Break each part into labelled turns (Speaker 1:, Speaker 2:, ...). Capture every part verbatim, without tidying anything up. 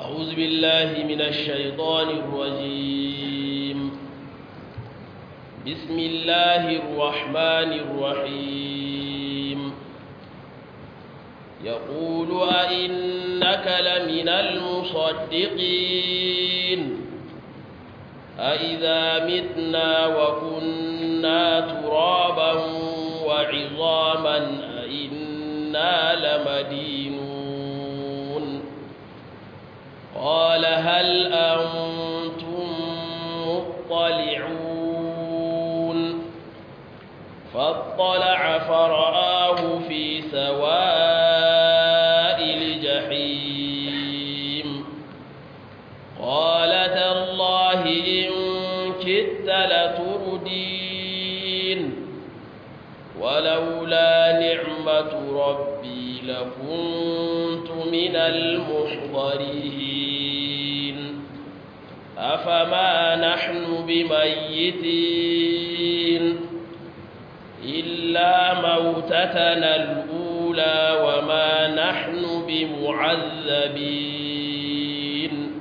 Speaker 1: أعوذ بالله من الشيطان الرجيم بسم الله الرحمن الرحيم يقول أئنك لمن المصدقين أئذا متنا وكنا ترابا وعظاما أئنا لمدينون قال هل أنتم مطلعون فاطلع فرآه في سواء الجحيم قال تالله إن كدت لتردين ولولا نعمة ربي لكنت من المحضرين أفما نحن بميتين إلا موتتنا الأولى وما نحن بمعذبين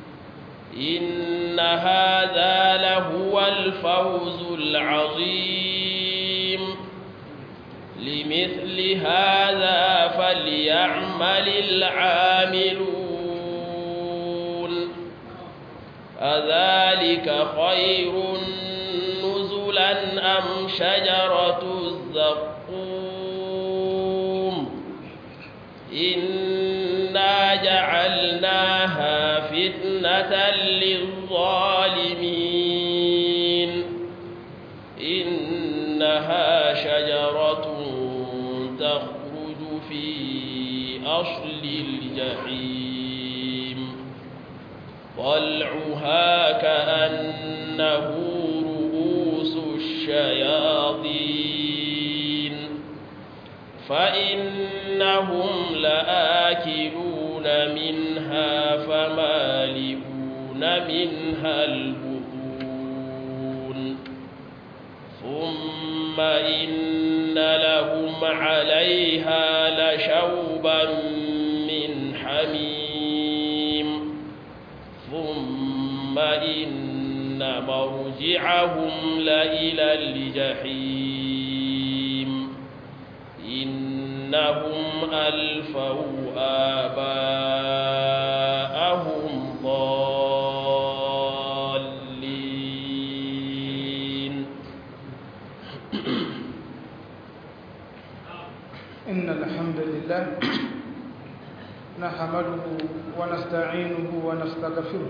Speaker 1: إن هذا لهو الفوز العظيم لمثل هذا فليعمل العاملون أذلك خير نزلا أم شجرة الزقوم إنا جعلناها فتنة للظالمين إنها شجرة تخرج في أصل الجحيم طلعها كأنه رؤوس الشياطين فإنهم لآكلون منها فمالئون منها البطون ثم إن لهم عليها لشوبا من حميم ثم إن مرجعهم لإلى الجحيم إنهم ألفوا آباءهم ضالين
Speaker 2: إن الحمد لله نحمده ونستعينه ونستغفره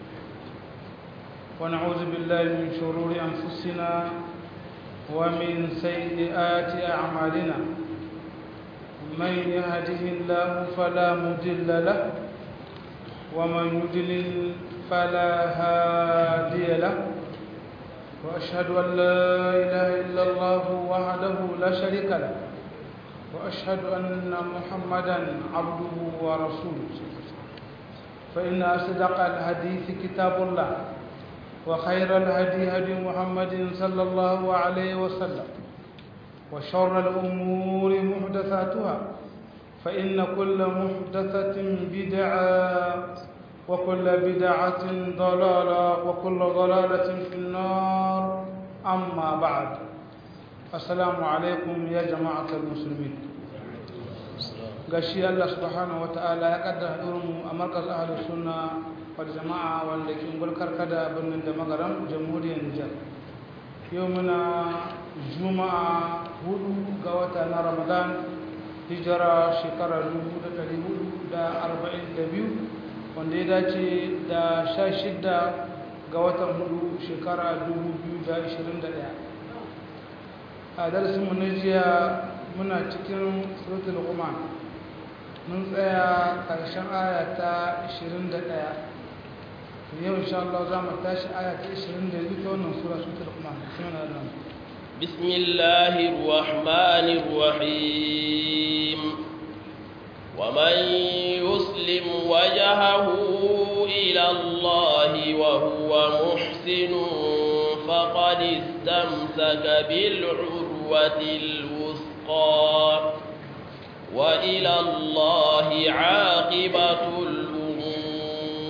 Speaker 2: ونعوذ بالله من شرور أنفسنا ومن سيئات أعمالنا من يهده الله فلا مضل له ومن يضلل فلا هادي له وأشهد أن لا إله إلا الله وحده لا شريك له وأشهد أن محمدا عبده ورسوله فإن أصدق الحديث كتاب الله وخير الهدي هدي محمد صلى الله عليه وسلم وشر الأمور محدثاتها فإن كل محدثة بدعة وكل بدعة ضلالة وكل ضلالة في النار أما بعد السلام عليكم يا جماعة المسلمين gashi Allah subhanahu wataala ya kaddara irin a markaz ahlus sunna wal jama'a wanda ke gulkar kada birnin da magaram jamhuriyar Nijar yau muna juma'a hudu ga wata na Ramadan hijira shekara dubu da ɗari hudu da arba'in da biyu wanda ya dace da sha shida ga watan hudu shekara dubu biyu da ashirin da ɗaya a darasinmu na jiya muna cikin suratul Luqman mun tsaya ƙarshen aya ta ashirin da ɗaya yau insha Allah za mu tashi aya ta ashirin da biyu ta wannan sura suratul Luqman
Speaker 1: bismillahir rahmanir rahim ومن يسلم وجهه إلى الله وهو محسن فقد استمسك بالعروة الوثقى وإلى الله عاقبة الأمور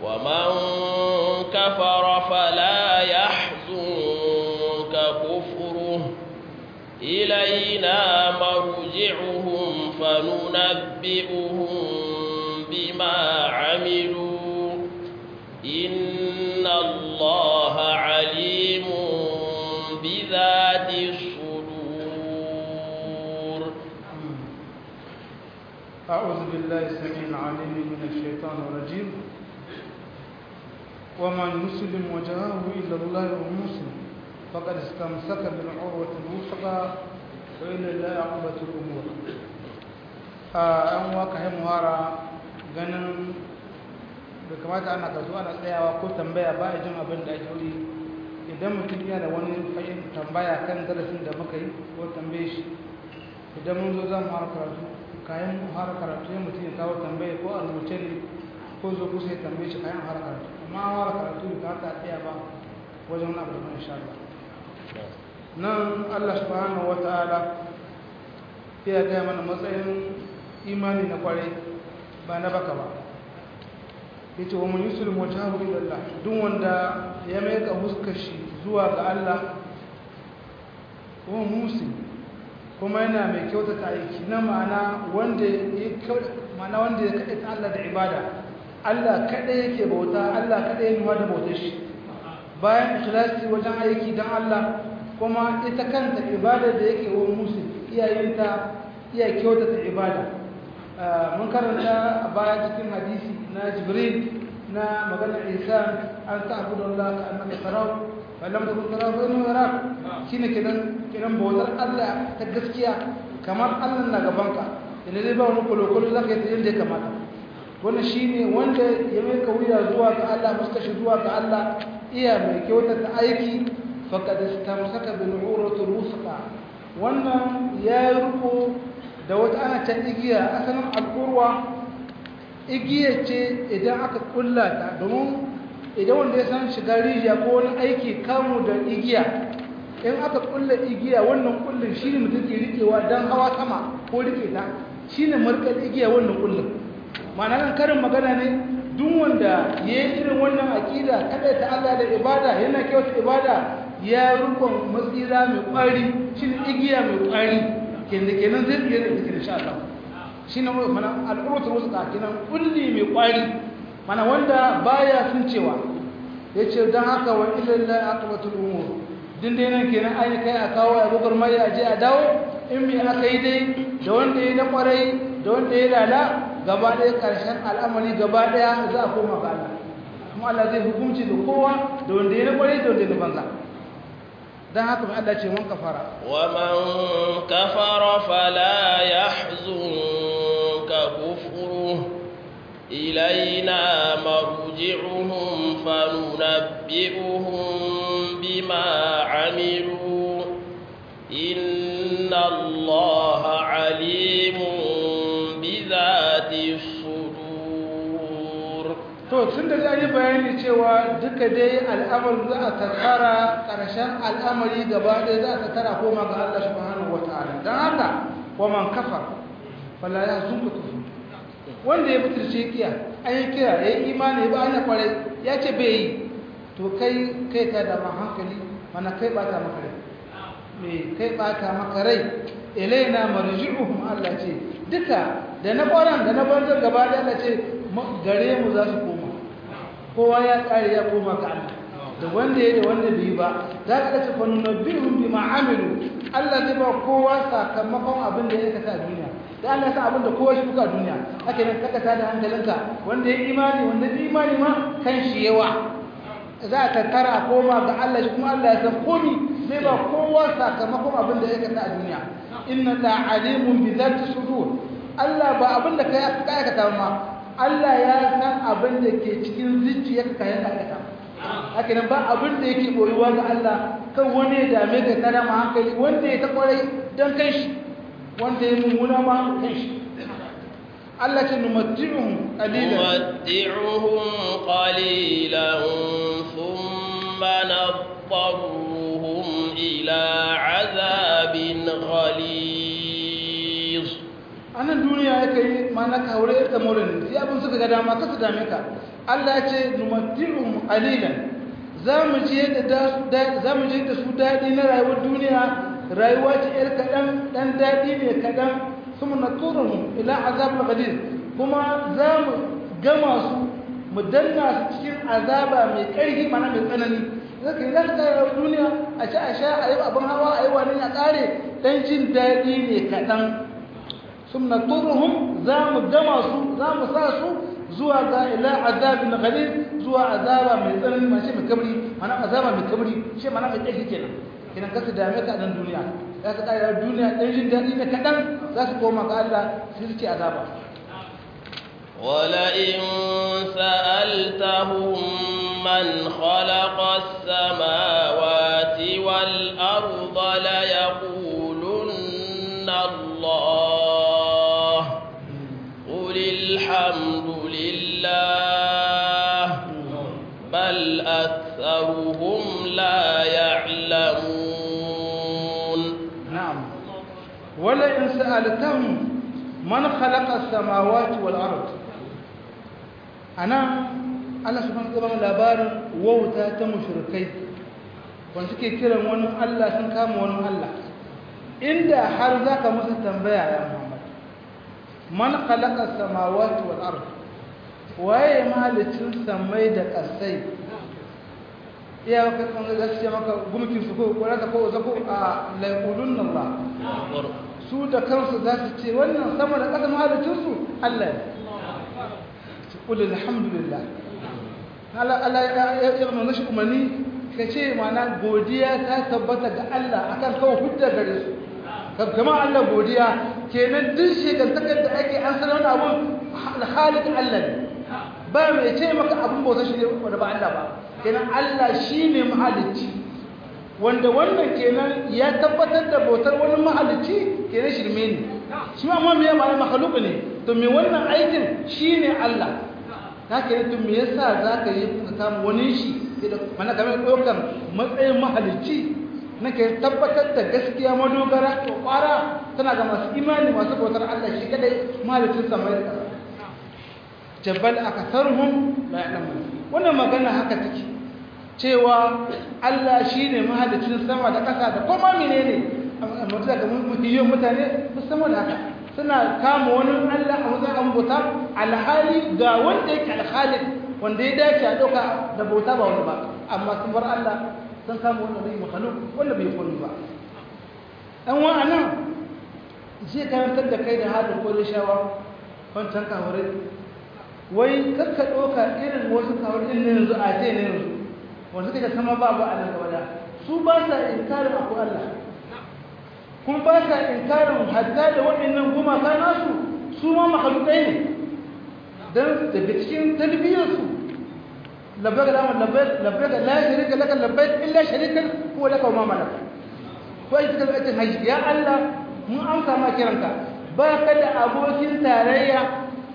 Speaker 1: ومن كفر فلا يحزنك كفره إلينا مرجعهم فننبئهم بما عملوا إن الله عليم بذات الصدور.
Speaker 2: أعوذ بالله السميع العليم من الشيطان الرجيم. ومن يسلم وجهه إلى الله وهو مسلم فقد استمسك بالعروة الوثقى وإلى الله عقبة الأمور. أن واقع مهارة ganin da kamata ana kaso ana tsayawa ko tambaya ba a jin abin da ake wuri idan mutum yana da wani fahim tambaya kan darasin da muka yi ko tambaye shi idan mun zo za mu har karatu kayan har karatu ya mutum ya kawo tambaye ko a rubuce ne ko zo kusa ya tambaye shi kayan har karatu amma an har karatu da ta tsaya ba wajen wani abu da insha Allah nan Allah subhanahu wata'ala ya ga mana matsayin imani na kwarai ba na baka ba yace wa man yuslimu wajhahu ila Allah duk wanda ya maika huskar shi zuwa ga Allah ko musim kuma yana mai kyautata aiki na ma'ana wanda ya ma'ana wanda ya kaɗaita Allah da ibada Allah kaɗai yake bauta Allah kaɗai ya nuna da bautar shi bayan ikhlasi wajen aiki don Allah kuma ita kanta ibada da yake wa musim iyayenta iya kyautata ibada mun karanta a baya cikin hadisi na Jibril na maganar Isa an ta'budu Allah ka annaka tarahu fa lam takun tarahu fa innahu yarak shine kidan kidan bautar Allah ta gaskiya kamar Allah na gabanka idan zai ba wani kolokolo zaka yi yadda ya kamata wannan shine wanda ya mai kauya zuwa ga Allah muskashi zuwa ga Allah iya mai kyautata aiki faqad istamsaka bil urwatil wusqa wannan ya ruko da wata ana can igiya asalin al'urwa igiya ce idan aka kulla ta domin idan wanda ya san shiga rijiya ko wani aiki kamu da igiya in aka kulla igiya wannan kullun shi ne mutum ke rikewa don hawa sama ko rike ta shi ne markar igiya wannan kullun ma'ana nan karin magana ne duk wanda ya yi irin wannan aƙida kada ta Allah da ibada yana kyauta ibada ya rukun matsira mai ƙwari shi ne igiya mai ƙwari kenan zai tsaye da zikin insha Allah shi ne mana al'urwatar wasu kenan kulli mai kwari mana wanda baya sun cewa ya ce don haka wa ilallah aqibatul umur din dai nan kenan ai kai a kawo a gogar mai a je a dawo in me aka yi dai da wanda ya na kwarai da wanda ya lala gaba ɗaya ƙarshen al'amari gaba ɗaya za a koma ga Allah kuma Allah zai hukunci da kowa da wanda ya na kwarai da wanda ya na banza dan haka mai Allah ce man kafara
Speaker 1: wa man kafara fala yahzunka kufruhu ilaina marji'uhum fanunabbi'uhum bima 'amilu inna Allaha 'alimun bidhati sudur.
Speaker 2: To tun da zai bayani cewa duka dai al'amari za a tattara ƙarshen al'amari gaba ɗaya za a tattara koma ga Allah subhanahu wata'ala don haka wa man kafa fala ya zunka kufu wanda ya fitirce kiya an yi kira ya yi imani ba ana kwarai ya ce bai yi to kai kai ka da hankali mana kai bata maka rai me kai bata maka rai ilaina marji'uhum Allah ce duka da na kwaran da na banzar gaba ɗaya Allah ce gare mu za su koma kowa ya kare ya koma ga Allah da wanda ya da wanda bai ba za ka ce fa nunabbi'uhum bima amilu Allah zai ba kowa sakamakon abin da ya aikata a duniya da Allah ya san abin da kowa shi buka duniya haka nan kaka ta da hankalinka wanda ya imani wanda ya imani ma kan shi yawa za ka tara koma ga Allah shi kuma Allah ya san komi zai ba kowa sakamakon abin da ya aikata a duniya inna la alimun bi dhati sudur Allah ba abin da kai ka aikata ma Allah ya san abin da ke cikin zuciyarka kayan aikata haka nan ba abin da yake boyuwa ga Allah kan wani ya dame ka tara ma hankali wanda ya ta kwarai dan kai shi wanda ya mummuna ma kai shi Allah ce numatti'uhum qalilan
Speaker 1: numatti'uhum qalilan thumma nadtarruhum ila 'adhabin ghalidh
Speaker 2: anan duniya yake yi mana ka aure da morin sai abin suka ga dama ka su dame ka Allah ya ce numatti'um qalilan zamu je da zamu je da su dadi na rayuwar duniya rayuwa ce yar kadan dan dadi ne kadan kuma naturuhum ila azab ghadir kuma zamu gama su mu danna su cikin azaba mai ƙarfi mana mai tsanani zaka yi zaka ga duniya a ci a sha a yi abin hawa a yi wani ya ƙare dan jin daɗi ne kaɗan sun na turuhun za mu gama su za mu sa su zuwa ga ila azabin ghalib zuwa azaba mai tsanani ma shi mai kabri mana azaba mai kabri shi mana mai ƙarfi kenan kenan ka su dame ka a nan duniya za ka ƙare duniya dan jin daɗi ne kaɗan za su koma ga Allah sai su ce azaba
Speaker 1: ولئن سألتهم من خلق السماوات والأرض ليقولن الله قل الحمد لله بل أكثرهم لا يعلمون
Speaker 2: نعم ولئن سألتهم من خلق السماوات والأرض أنا Allah subhanahu wa ta'ala labarin wauta ta mushrikai wanda suke kiran wani Allah sun kama wani Allah inda har zaka musu tambaya ya Muhammad man khalaqa samawati wal ard waye mahalicin samai da kasai iya ka kan gaskiya maka gumkin su ko ko ta ko zako a la yaqulun Allah su da kansu za su ce wannan sama da kasa mahalicin su Allah ne qul alhamdulillah Allah Allah ya manzo shi umarni kace mana godiya ta tabbata ga Allah akan kawo hujja gare su kamar Allah godiya kenan duk shekantakar da ake an sanar da abun khaliq Allah ne ba mai ce maka abun bauta shi ne wanda ba Allah ba kenan Allah shine mahalicci wanda wannan kenan ya tabbatar da bautar wani mahalicci kenan shirme ne shi ma amma me ya ma'ana makhluq ne to me wannan aikin shine Allah haka ne tun me yasa zaka yi ka samu wani shi mana kamar dokar matsayin mahalicci nake tabbatar da gaskiya madogara to fara tana ga masu imani masu bautar Allah shi kadai mahalicin samai da ƙasa jabal akatharuhum la ya'lamun wannan magana haka take cewa Allah shine mahalicin sama da ƙasa da kuma menene amma daga mutiyon mutane musamman haka suna kama wani Allah a wajen an bauta alhali ga wanda yake alhalik wanda ya dace a ɗauka da bauta ba wani ba amma sun bar Allah sun kama wanda bai makhluk wanda bai kuni ba ɗan wa'anan zai karantar da kai da hadin kodin shawa wancan kawarai wai kakka ɗauka irin wasu kawarai ne yanzu a ce ne yanzu wanda suka sama babu a nan gaba su ba sa inkarin akwai Allah kuma ba sa inkarin hatta da waɗannan gumaka nasu su ma makhlukai ne dan daga cikin talbiyarsu labbaik Allahumma labbaik labbaik la sharika laka labbaik illa sharikan huwa laka wa ma malaka ko ai suka ce haji ya Allah mun amsa ma kiranka ba ka da abokin tarayya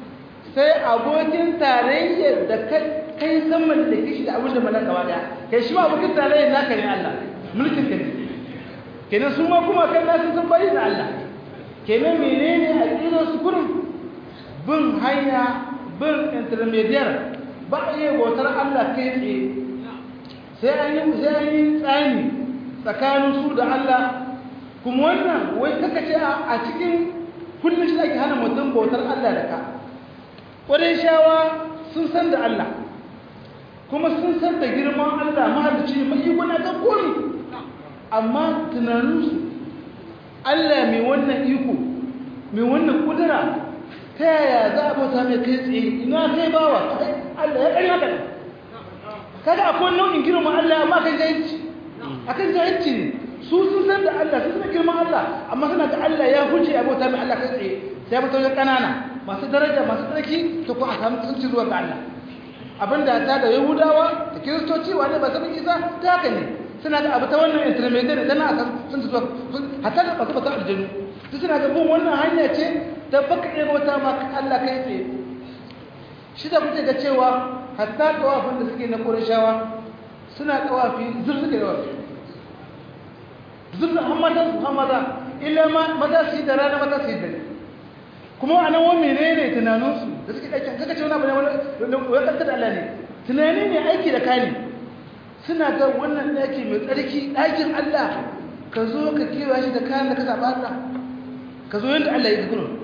Speaker 2: sai abokin tarayyar da kai san mallake shi da abin da malaka wa daya kai shi ma abokin tarayyar naka ne Allah mulkin ka ne kenan su ma kuma kan nasu sun bari da Allah kenan menene aqidar su kurum bin hanya bin intermediate ba iya bautar Allah kai tsaye sai an yi sai an yi tsani tsakanin su da Allah kuma wannan wai kaka ce a cikin kullum shi ake hana mutum bautar Allah da ka ƙwarai shawa sun san da Allah kuma sun san da girman Allah mahalicci mai guna ga komi amma tunaninsu Allah mai wannan iko mai wannan kudura ta yaya za a bauta mai kai tsaye ina kai bawa Allah ya ƙari haka kada akwai nau'in girman Allah amma kan jahilci akan jahilci ne su sun san da Allah sun san girman Allah amma suna da Allah ya huce a bauta mai Allah kai tsaye sai bauta wajen ƙanana masu daraja masu tsarki to kuma a samu tsinci zuwa ga Allah abinda ta da Yahudawa da Kiristoci wane ba sabon Isa ta haka ne suna da abu ta wannan intermediate tana a sun ci zuwa hatta da basu bata aljanu su suna da bin wannan hanya ce ta baka ɗaya bauta ma Allah kai tsaye shi da kuke ga cewa hatta tawafin da suke na Qurayshawa suna tawafi zurzuke da wafi zurzuke hamada hamada illa ma maza su yi da rana maza su yi da kuma anan wa menene tunaninsu da suke aikin kaga ce wani abu ne wani kanta da Allah ne tunani ne aiki da kani suna ga wannan daki mai tsarki dakin Allah ka zo ka kewa shi da kayan da ka saba Allah ka zo yanda Allah ya yi gurin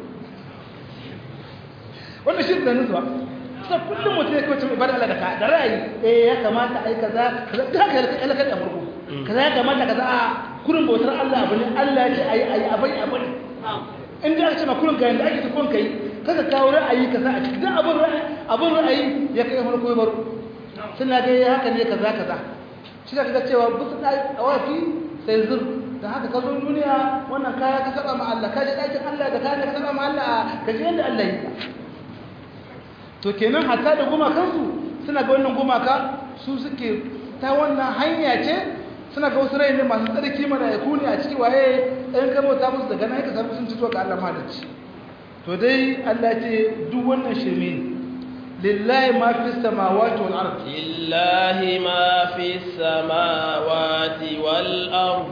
Speaker 2: wannan shi da nutsuwa sai kullum mutum ya kawace mai bada Allah da ka da ra'ayi eh ya kamata ai kaza kaza da haka ya laka da murku kaza ya kamata kaza a kurin bautar Allah abu ne Allah ya ce ayi ayi abai abai in da aka ce ma kurin ga yanda ake ta kun kai kaga kawo ra'ayi kaza a cikin abun ra'ayi abun ra'ayi ya kai farko ya baro suna ga haka ne kaza kaza shi da kaga cewa busu da awafi sai zur da haka ka zo duniya wannan kaya ka saba ma Allah ka je dakin Allah da kaya ka saba ma Allah ka je yanda Allah ya to kenan hatta da gumakansu suna ga wannan gumaka su suke ta wannan hanya ce suna ga wasu rai ne masu tsarki mana ya kuni a ciki waye ɗan kamo ta musu daga nan ka samu sun cito ga Allah malici to dai Allah ce duk wannan shirme ne lillahi ma fi samawati wal ard
Speaker 1: lillahi ma fi samawati wal ard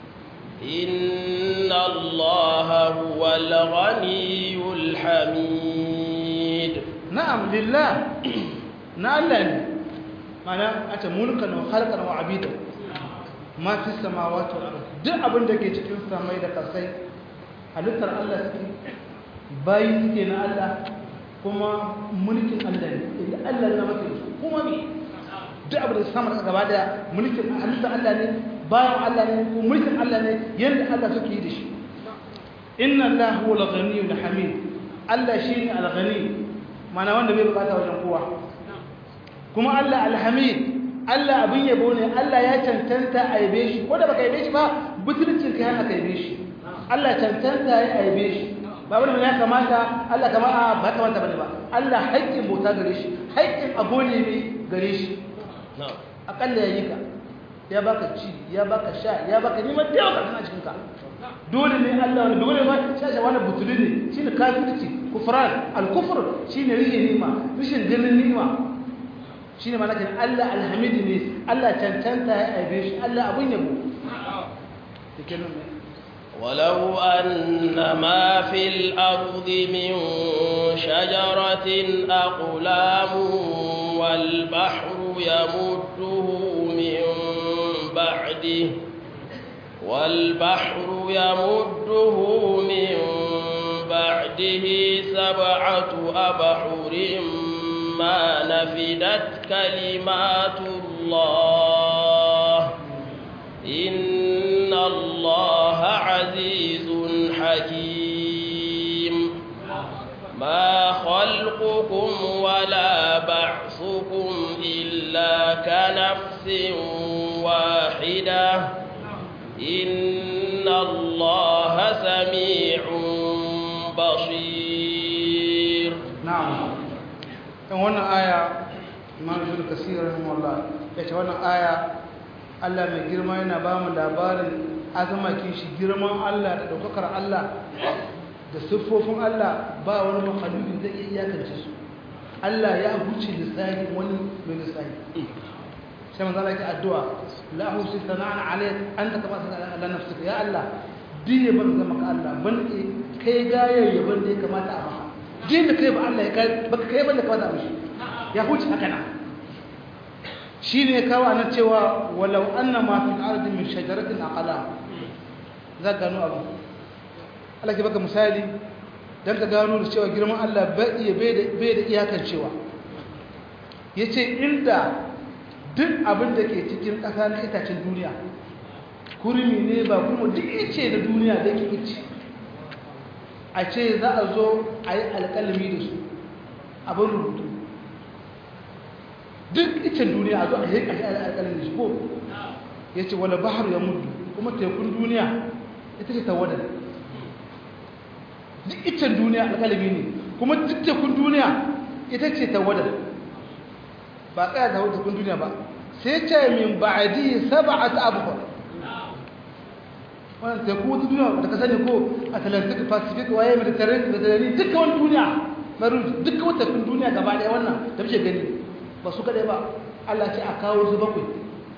Speaker 1: inna Allaha huwal ghaniyyul hamid
Speaker 2: na'am lillah na Allah ne mana ata mulkan wa khalqan wa abida ma fi samawati wal ard duk abin da ke cikin samai da kasai halittar Allah suke bayi suke na Allah kuma mulkin Allah ne idan Allah ya maka kuma me duk abin da sama da gaba da mulkin halittar Allah ne bayan Allah ne ko mulkin Allah ne yanda Allah suke yi da shi inna Allah huwal ghaniyyul hamid Allah shine al-ghani mana wanda bai bukata wajen kowa kuma Allah alhamid Allah abin yabo ne Allah ya cancanta a yabe shi ko da baka yabe shi ba butulcin kai hana ka yabe shi Allah cancanta ya yabe shi ba wani ya kamata Allah kama a ba kamata bane ba Allah haƙƙin bauta gare shi haƙƙin agone ne gare shi akalla ya yi ka ya baka ci ya baka sha ya baka neman da yawa kana cikin ka dole ne Allah wani dole ba shashe wani butuli ne shine kafirci kufran al-kufr shine rihin nima rishin ganin nima shine malakin Allah alhamidi ne Allah cancanta ya aibe shi Allah abun yabo dake nan
Speaker 1: ولو أن ما في الأرض من شجرة أقلام والبحر يمده من بعده والبحر يمده من بعده سبعة أبحر ما نفدت كلمات الله إن الله عزيز حكيم ما خلقكم ولا بعثكم إلا كنفس واحدة إن الله سميع بصير
Speaker 2: نعم wannan aya Imam Ibn Kathir rahimahullah yace wannan aya Allah mai girma yana ba mu labarin azamakin shi girman Allah da daukakar Allah da siffofin Allah ba wani makhluki zai iya iyakance su Allah ya huce lissahi wani mai lissahi sai manzo Allah ya addu'a la husi sana'an alayk anta kama sana ala nafsika ya Allah diye ban zama ka Allah ban kai gaye yaban da ya kamata a maka diye da kai ba Allah ya kai baka kai ban da kamata a mishi ya huce haka na shine kawo nan cewa walau anna ma fil ardi min shajaratin aqlam za ka gano abu Allah ke baka misali dan ka gano da cewa girman Allah bai bai da iyakan cewa yace inda duk abin da ke cikin ƙasa na itacen duniya kurmi ne ba kuma duk ice da duniya da ke ice a ce za a zo a yi alƙalami da su abin rubutu duk icen duniya a zo a yi alƙalami da su ko ya ce wala bahar ya mudu kuma tekun duniya ita ce tawadar duk icen duniya alƙalami ne kuma duk tekun duniya ita ce tawadar ba tsaya da tekun duniya ba sai ce min ba'adi sab'at abhur wannan teku wata duniya da ka sani ko Atlantic Pacific waye Mediterranean duka wani duniya maruj duka wata duniya gaba daya wannan da muke gani ba su kadai ba Allah ce a kawo su bakwai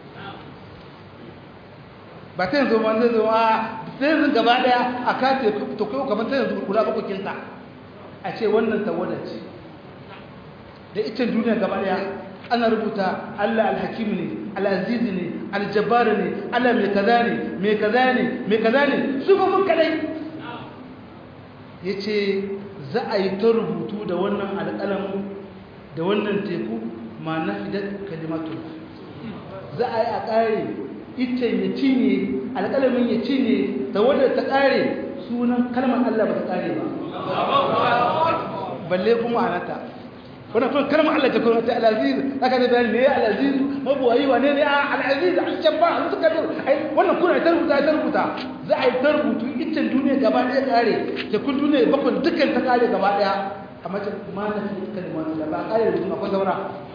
Speaker 2: ba ta yanzu ma zai zo a sai yanzu gaba daya a ka teku to kai kamar ta yanzu guda bakwai kinta a ce wannan tawada ce da ita duniya gaba daya ana rubuta Allah al-hakim ne al-aziz ne al-jabbar ne Allah mai kaza ne mai kaza ne mai kaza ne su ba mun kadai yace za a yi ta rubutu da wannan alƙalamin da wannan teku ma nafidat kalimatu za a yi a ƙare ita ya cinye alƙalamin ya cinye da wanda ta ƙare sunan kalmar Allah ba ta ƙare ba balle kuma anata wannan kuma kalmar Allah ta kuma ta al-aziz aka da bayani ne al-aziz mabuwayi wane ne al-aziz al-jabbar al-mutakabbir ai wannan kuna ta rubuta ta rubuta za a yi ta rubutu ita duniya gaba ɗaya ƙare ta kun duniya bakon dukkan ta ƙare gaba ɗaya amma ta ma na fi kalmar da ba ƙare da kuma saura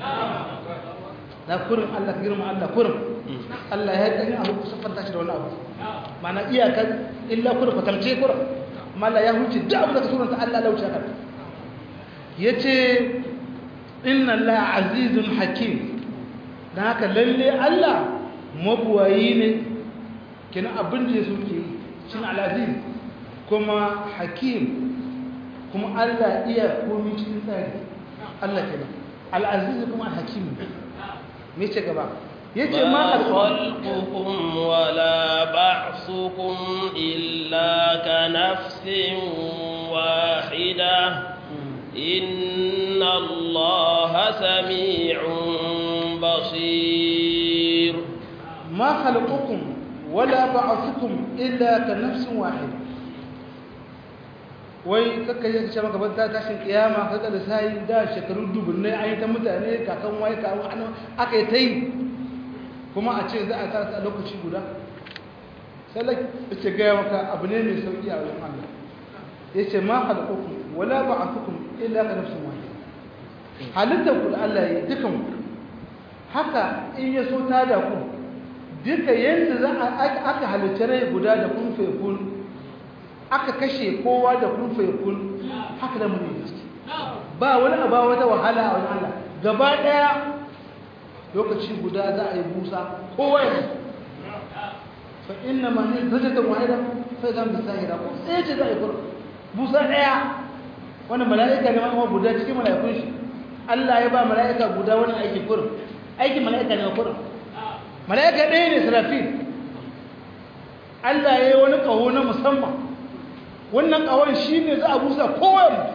Speaker 2: na kurin Allah girma Allah kurin Allah ya yi abu ku siffanta shi da wani abu mana iyakar illa kurin fatamce kurin amma Allah ya huce duk abu da ka suranta Allah lauce ka yace inna Allah azizun hakim dan haka lalle Allah mabuwayi ne kina abin da yaso ke shin al-aziz kuma hakim kuma Allah iya komai cikin tsari Allah kenan al-aziz kuma hakim me ce gaba yace ma
Speaker 1: khalqukum wala ba'thukum illa ka nafsin wahida inna Allaha sami'un basir
Speaker 2: ma khalqukum wala ba'thukum illa ka nafsin wahida wai kakka yi ce maka ban ta tashin kiyama kaga da sai da shekaru dubunne ayi ta mutane kakan wai ka wani aka yi tai kuma a ce za a ta a lokaci guda sai la ce ga maka abu ne mai sauki a wajen Allah yace ma khalqukum wala ba'athukum illa ka nafsin wahida halitta ku da Allah ya dukan haka in ya so ta da ku duka yanda za a aka halitta rai guda da kun fa kun aka kashe kowa da kun fa kun haka da mun yi ba wani aba wata wahala a wajen Allah gaba daya lokaci guda za a yi busa kowa ya fa inna ma hiya zajatan wahida fa idan bisahira ko sai ce za a yi busa daya wannan mala'ika ne ma guda cikin mala'ikun shi Allah ya ba mala'ika guda wani aiki kurin aiki mala'ika ne kurin mala'ika ɗaya ne Israfil Allah ya yi wani kaho na musamman wannan kawon shi ne za a busa kowa mutu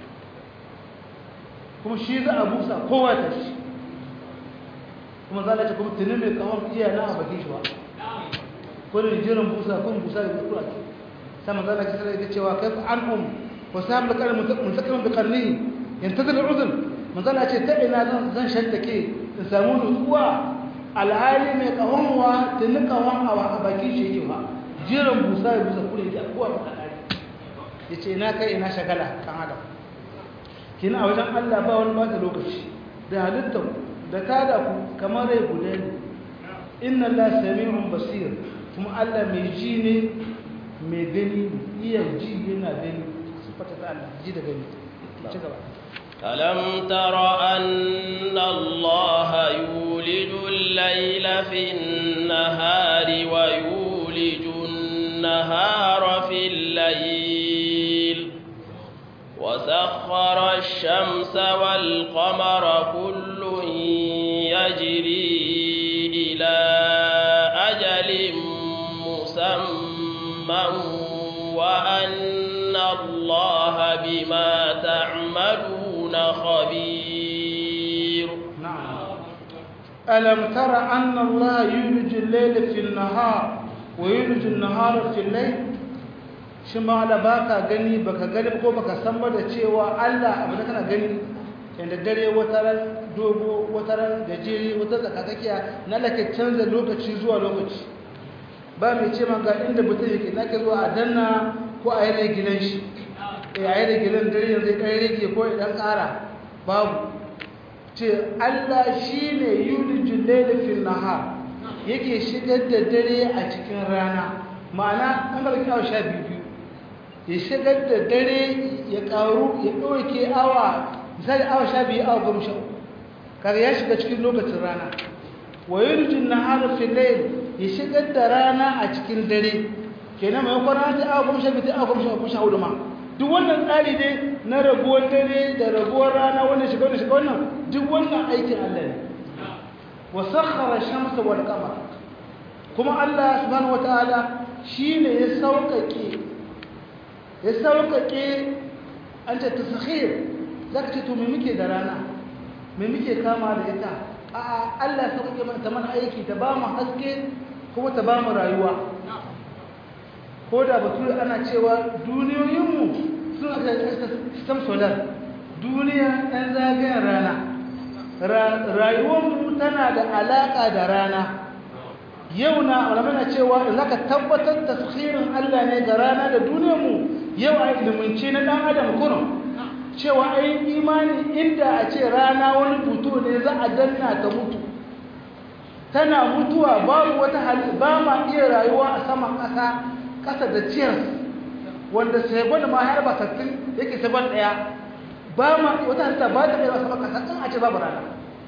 Speaker 2: kuma shi za a busa kowa ta shi kuma za a ce kuma tuni mai kawon iya na a bakin shi ba kodin jirin busa kun busa da kura ke sama za a ce sarai ta cewa kai fa an um ko sa hamla karin mutakar da karni yantazir uzun manzala ce ta ina zan shantake in samu nutsuwa alhali mai kawon wa tuni kawon a bakin shi yake ba jirin busa ya busa kure da kowa ba ya ce na kai ina shagala kan adam kina a wajen Allah ba wani bata lokaci da halittar da tada ku kamar rai guda ne inna Allah sami'un basir kuma Allah mai ji ne mai gani iya ji yana gani sifata ta Allah ji da gani ci gaba
Speaker 1: ألم تر أن الله يولج الليل في النهار ويولج النهار في الليل وسخر الشمس والقمر كل يجري إلى أجل مسمى وأن الله بما تعملون خبير
Speaker 2: نعم ألم تر أن الله يولج الليل في النهار ويولج النهار في الليل shi ma ala baka gani baka gani ko baka san ba da cewa Allah abu da kana gani inda dare wataran dogo wataran gajeri wata tsakatsakiya na lake canza lokaci zuwa lokaci ba mai ce man ga inda mutum yake nake zuwa a danna ko a yare gidan shi eh a yare gidan dare yanzu dan rage ko idan ƙara babu ce Allah shine yulijul layla fil nahar yake shigar da dare a cikin rana ma'ana an ga kawo sha biyu ya shigar da dare ya karu ya ɗauke awa misali awa sha biyu awa goma sha uku kaga ya shiga cikin lokacin rana wa yurjin nahar fil layl ya shigar da rana a cikin dare kenan mai kwana ta awa goma sha biyu awa goma sha uku sha hudu ma duk wannan tsari ne na rabuwar dare da rabuwar rana wannan shiga wannan shiga wannan duk wannan aikin Allah ne wa sakhara shamsa wal qamar kuma Allah subhanahu wataala shine ya saukake ya saukake an ta tasakhir zaka ce to me muke da rana me muke kama da ita a Allah ya saukake mana ta mana aiki ta ba mu haske kuma ta ba mu rayuwa ko da bature ana cewa duniyoyinmu suna da system solar duniya ɗan zagayen rana rayuwarmu tana da alaƙa da rana yau na alamana cewa da zaka tabbatar da tsirin Allah ne ga rana da duniyarmu yau a ilimince na ɗan adam kuno cewa ayin imani inda a ce rana wani buto ne za a danna ta mutu tana mutuwa babu wata hali ba ma iya rayuwa a saman ƙasa ƙasa da ciyar wanda segon ma har ba sattin yake segon ɗaya ba ma wata halitta ba ta kai sama ƙasa in a ce babu rana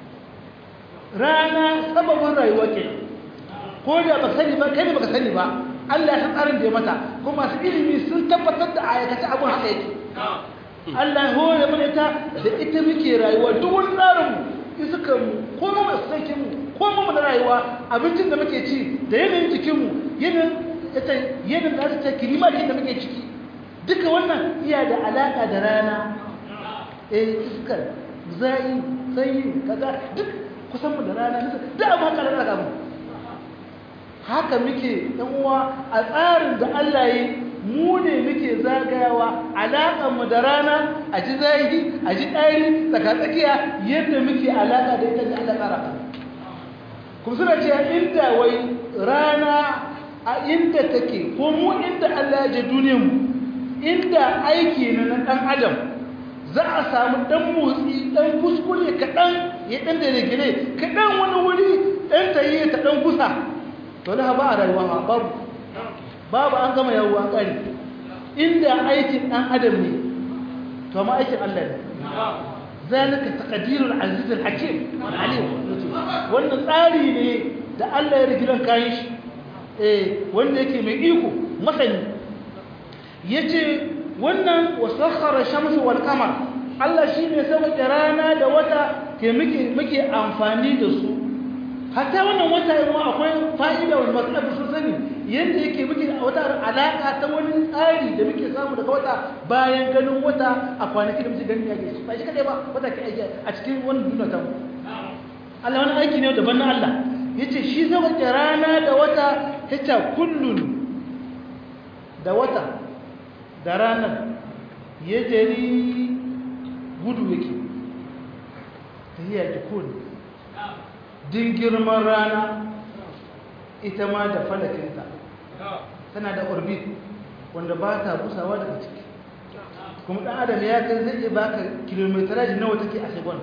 Speaker 2: rana sababin rayuwa ke ko da ba sani ba kai ne baka sani ba Allah ya san tsarin da ya mata kuma masu ilimi sun tabbatar da aikace abin haka yake Allah ya hore mana ita da ita muke rayuwa duk wani tsarin mu iskan mu ko mu masakin mu ko mu da rayuwa abincin da muke ci da yanayin jikin mu yanayin ita yanayin da ta kilimatin da muke ciki duka wannan iya da alaka da rana eh iskar zai sanyi kaza duk kusan mu da rana duk abu haka da rana haka muke ɗan uwa a tsarin da Allah yi mu ne muke zagayawa alaƙar mu da rana a ji zahiri a ji ɗari tsakatsakiya yadda muke alaƙa da ita da Allah tsara kuma suna cewa inda wai rana a inda take ko mu inda Allah ya je duniyar mu inda aiki na ɗan adam za a samu ɗan motsi ɗan kuskure kaɗan ya ɗan da rigire kaɗan wani wuri ɗan ta yi ta ɗan kusa to da ba a rayuwa ma babu babu an gama yawo an ƙari inda aikin ɗan adam ne to ma aikin Allah ne zalika taqdirul azizul hakim alim wannan tsari ne da Allah ya rigiran kayan shi eh wanda yake mai iko masani yace wannan wasakhara shamsu wal qamar Allah shine saboda rana da wata ke muke muke amfani da su hatta wannan wata yau akwai fa'ida wal matlab sun sani yanda yake muke wata alaka ta wani tsari da muke samu daga wata bayan ganin wata a kwanaki da muke gani yake ba shi kadai ba wata ke aiki a cikin wannan duniya ta Allah wani aiki ne daban na Allah yace shi saboda rana da wata yace kullun da wata da ranar ya jari gudu yake tahiyar jikoni din girman rana ita ma da falakinta tana da orbit wanda ba ta busawa daga ciki kuma ɗan adam ya kai zai iya baka kilometeraji nawa take a segon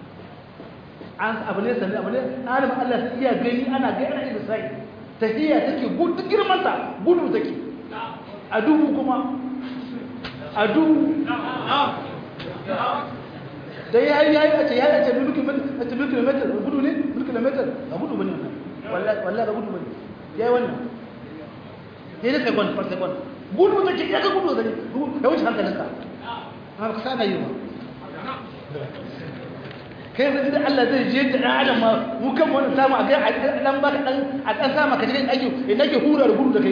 Speaker 2: an abu ne sannan abu ne ɗan adam Allah sai iya gani ana gani ana iya sai tahiya take gudu girmanta gudu take a duhu kuma a duhu da ya yi a ce ya yi a ce mulkin metar gudu ne mulkin metar a gudu bane wallah ga gudu bane ya yi wannan ya yi sekund per sekund gudu ta ce ya ga gudu zane ya wuce hankalinka a ka sana yi ma kai zai da Allah zai je da ɗan adam ma mukan wani samu a kai a ɗan baka ɗan a ɗan sama ka cikin aiki idan ke hura da gudu da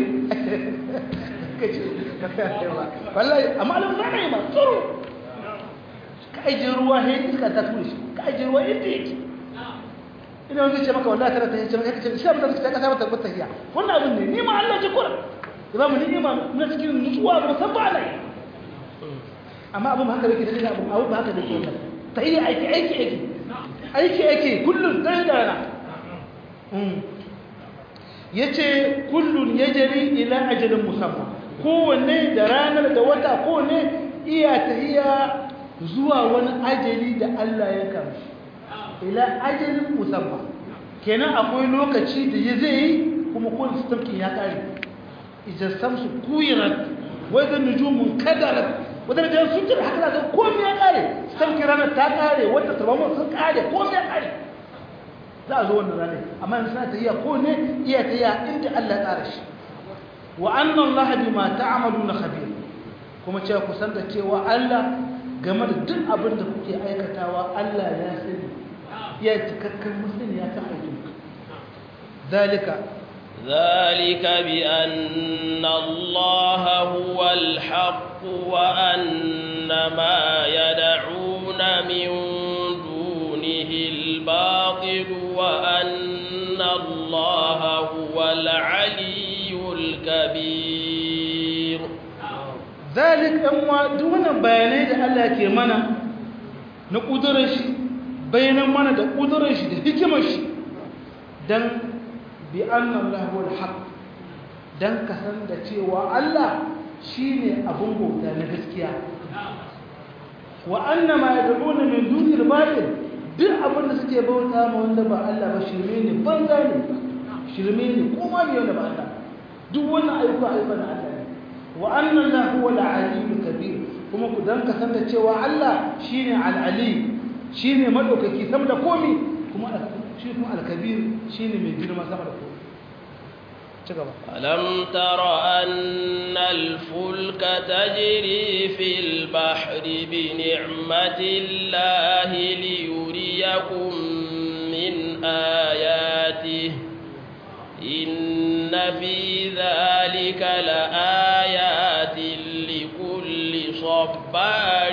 Speaker 2: kai wallahi amma alam za ka yi ba tsoro ka ajiye ruwa ne iska ta tura shi ka ajiye ruwa yadda yake ina wani ce maka wallahi tana ta yace maka kace sai mutum ta kasa mata mata hiya wannan abin ne ni ma Allah ji kura ba mu ni ma na cikin nutsuwa ba san ba Allah amma abin haka yake da abin abin haka da yake ta yi aiki aiki aiki aiki aiki kullun dai da rana yace kullun yajri ila ajalin musamma kowanne da ranar da wata kowanne iya tahiya zuwa wani ajali da Allah ya kamshi ila ajalin musamma kenan akwai lokaci da ya zai kuma kowane sistemkin ya kare idan samsu kuyirat wadda nujumun kadarat wadda da sun jira haka da komai ya kare sistemkin ranar ta kare wadda turbamun sun kare komai ya kare za a zo wannan ranar amma yanzu suna tahiya ko ne iya tahiya inda Allah ya tsara shi wa anna Allah bima ta'maluna khabir kuma cewa ku san da cewa Allah game da duk abin da kuke aikatawa Allah ya sani ya cikakken musulmi ya san aikin zalika
Speaker 1: ذلك بأن الله هو الحق وأن ما يدعون من دونه الباطل وأن الله هو العلي الكبير
Speaker 2: ذلك أما دون بيانات الله كمانا نقدرش بين مانا دا قدرش دا حكمش دن بأن الله هو الحق دن كسن دا cewa Allah shine abun bauta na gaskiya wa anna ma yad'una min duni al-batil duk abin da suke bauta ma wanda ba Allah ba shirme ne banza ne shirme ne kuma ne wanda ba Allah duk wannan ayyuka ayyuka na Allah ne wa anna Allah huwa al-aliyyul kabir kuma ku dan ka san da cewa Allah shine al-ali shine madaukaki sama da komai kuma shi kuma al-kabir shine mai girma sama da komai
Speaker 1: ألم تر أن الفلك تجري في البحر بنعمة الله ليريكم من آياته إن في ذلك لآيات لكل صبار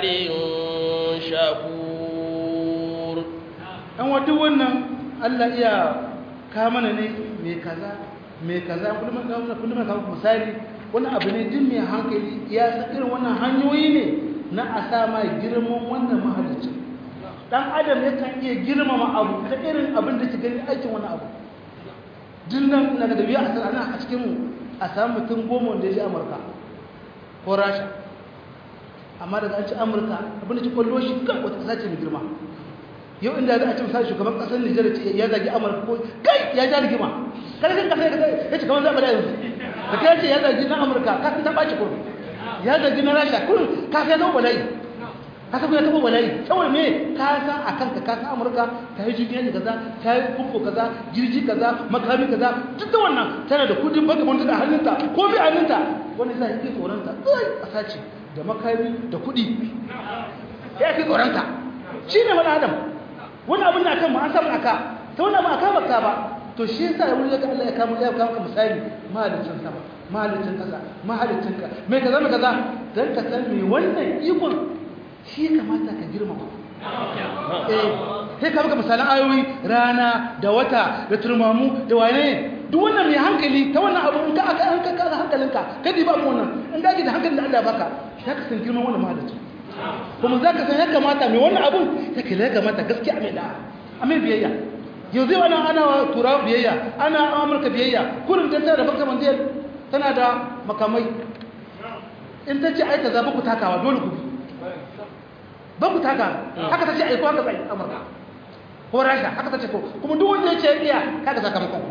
Speaker 1: شكور
Speaker 2: أن ودونا الله يا كامنني ميكذا mai kaza kullum kullum ka misali wani abu ne din mai hankali ya san irin wannan hanyoyi ne na a sa mai girman wannan mahalicci dan adam yakan iya girmama abu ta irin abin da ke gani aikin wani abu dinnan na da biya a sana a cikin mu a samu mutum goma wanda ya je Amurka ko Rasha amma daga an ci Amurka abin da ke kwallo shi kan wata kasa ce mai girma yau inda za a ci misali shugaban kasar Nijar ya zagi Amurka ko kai ya ja rigima karfin kasa ya ce kamar zaɓa da yanzu da kai ce ya zagi na Amurka kafin ta ɓaci kurmi ya zagi na Rasha kurmi kafin ya zama bala'i kafin ya zama bala'i saboda me ka san a kanka ka san Amurka ta yi jirgin kaza ta yi kumfo kaza jirgi kaza makami kaza duk da wannan tana da kudin baka manta da hannunta ko bi hannunta wani zai yi tsoronta a sace da makami da kudi ya fi tsoronta shi ne wani adam wani abin na kan ma an samu aka ta wani abin aka baka ba to shi yasa ya wuri ga Allah ya kama ya kama misali mahalicin sama mahalicin kasa mahalicin ka mai kaza mai kaza dan ka san me wannan ikon shi kamata ka girmama eh sai ka maka misalan ayoyi rana da wata da turmamu da wane duk wannan mai hankali ta wannan abu in ka aka an ka ka hankalinka ka diba mu wannan in dage da hankalin da Allah baka sai ka san girman wannan mahalicin kuma zaka san ya kamata mai wannan abun yake ya kamata gaskiya mai da amin biyayya yau zai wani ana turawa biyayya ana amurka biyayya kurin ta da baka mandiyar tana da makamai in ta ce aika za ku takawa dole ku bi ba ku taka haka ta ce aiko haka tsaye amurka ko rasha haka ta ce ko kuma duk wanda ya ce iya kaga sakamakon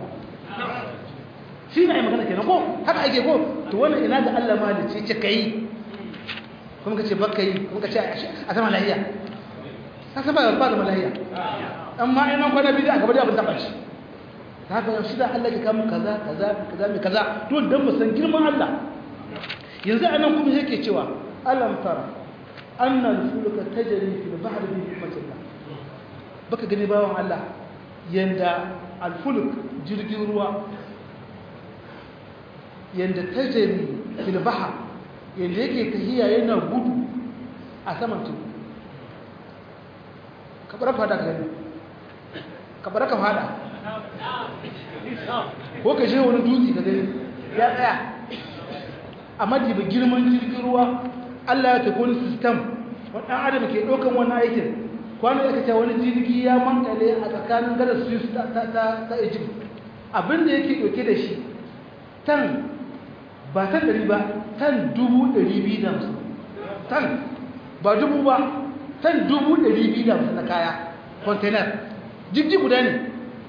Speaker 2: shi na yi magana kenan ko haka ake ko to wannan ina da Allah malice ce kai kuma ka ce baka yi kuma ka ce a sama lahiya ka sama ba da lahiya amma ina kwana biyu aka bada abin taba shi haka shi da Allah ya kama kaza kaza kaza mai kaza to dan mu san girman Allah yanzu anan kuma yake cewa alam tara anna al-fulka tajri fil bahri bi ni'matillah baka gani bawon Allah yanda al-fulk jirgin ruwa yanda tajri fil bahr yanda yake tahiya yana gudu a saman tudu ka bar fada ka gani ka bar ka fada ko ka je wani dutse ka gani ya tsaya amma diba girman jirgin ruwa Allah ya tafi wani system wadan adam ke dokan wannan aikin kwano ya kace wani jirgi ya mankale a tsakanin gadar Suez ta ta ta Egypt abinda yake doke da shi tan ba tan dari ba tan dubu dari biyu da hamsin tan ba dubu ba tan dubu dari biyu da hamsin na kaya container jirgi guda ne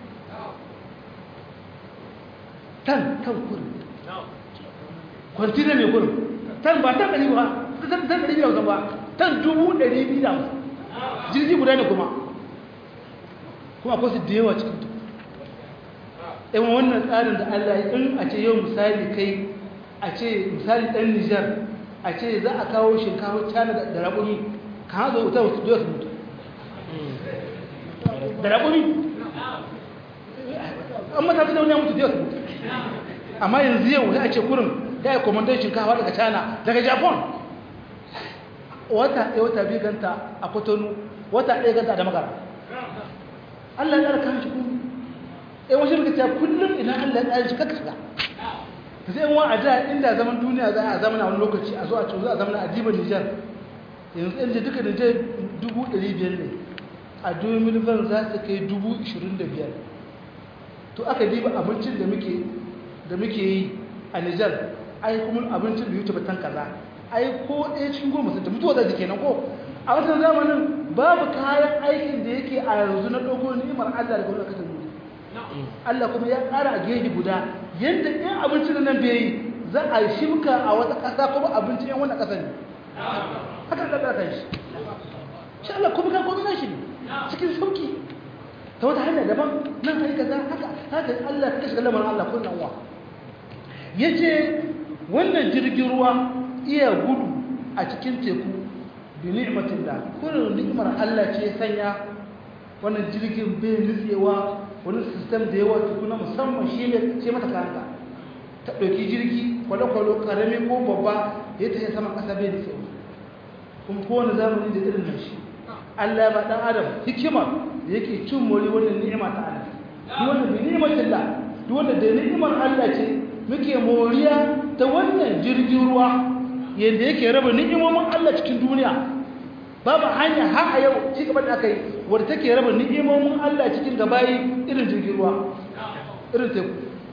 Speaker 2: tan kan kurin container ne kurin tan ba tan dari ba tan dari biyu da ba tan dubu dari biyu da hamsin jirgi guda ne kuma kuma akwai su da yawa cikin tu ɗan wannan tsarin da Allah ya in a ce yau misali kai a ce misali ɗan Nijar a ce za a kawo shinkafa cana da raƙumi ka hazo wuta wasu doya su mutu da raƙumi an mata su da wani ya mutu doya su mutu amma yanzu yau za a ce kurin ya yi komandan shinkafa daga china daga japan wata ɗaya wata biyu ganta a kotonu wata ɗaya ganta da magara allah ya ƙara kan shi kuma ɗaya wasu rikita kullum idan allah ya ƙari shi kaka shiga ta sai wa a da inda zaman duniya za a zamana wani lokaci a zo a ce za a zamana a diba nijar yanzu inda duka nijar dubu ɗari biyar ne a domin ban za su kai dubu ishirin da biyar to aka diba abincin da muke da muke yi a nijar ai kuma abincin da yuce batan kaza ai ko ɗaya cikin goma sun ta mutuwa da jike nan ko a wancan zamanin babu kayan aikin da yake a yanzu na ɗauko ni'imar allah daga wani kasar duniya allah kuma ya ƙara a gefe guda yadda ɗin abincin nan bai yi za a shimka a wata ƙasa kuma abincin yan wannan ƙasa ne haka da ɗaɗa shi shi allah kuma kan kwamina shi ne cikin sauki ta wata hanyar daban nan kai kaza haka haka allah ka shiga lamarin allah kun nan wa ya ce wannan jirgin ruwa iya gudu a cikin teku bi ni'matin da kullum ni'mar Allah ce ya sanya wannan jirgin bai nutsewa wani sistem da yawa tukuna musamman shi ne sai mata kanka ta ɗauki jirgi kwale-kwale ƙarami ko babba ya tafiya saman ƙasa bai nutsewa kuma kowane zamani da irin nan shi Allah ya ba ɗan adam hikima da yake cin mori wannan ni'ima ta Allah duk wanda bi ni'matin da duk wanda da ni'imar Allah ce muke moriya ta wannan jirgin ruwa yadda yake raba ni'imomin Allah cikin duniya babu hanya har a yau ci gaba da aka yi wadda take raba ni'imomin Allah cikin gabayi irin jirgin ruwa irin teku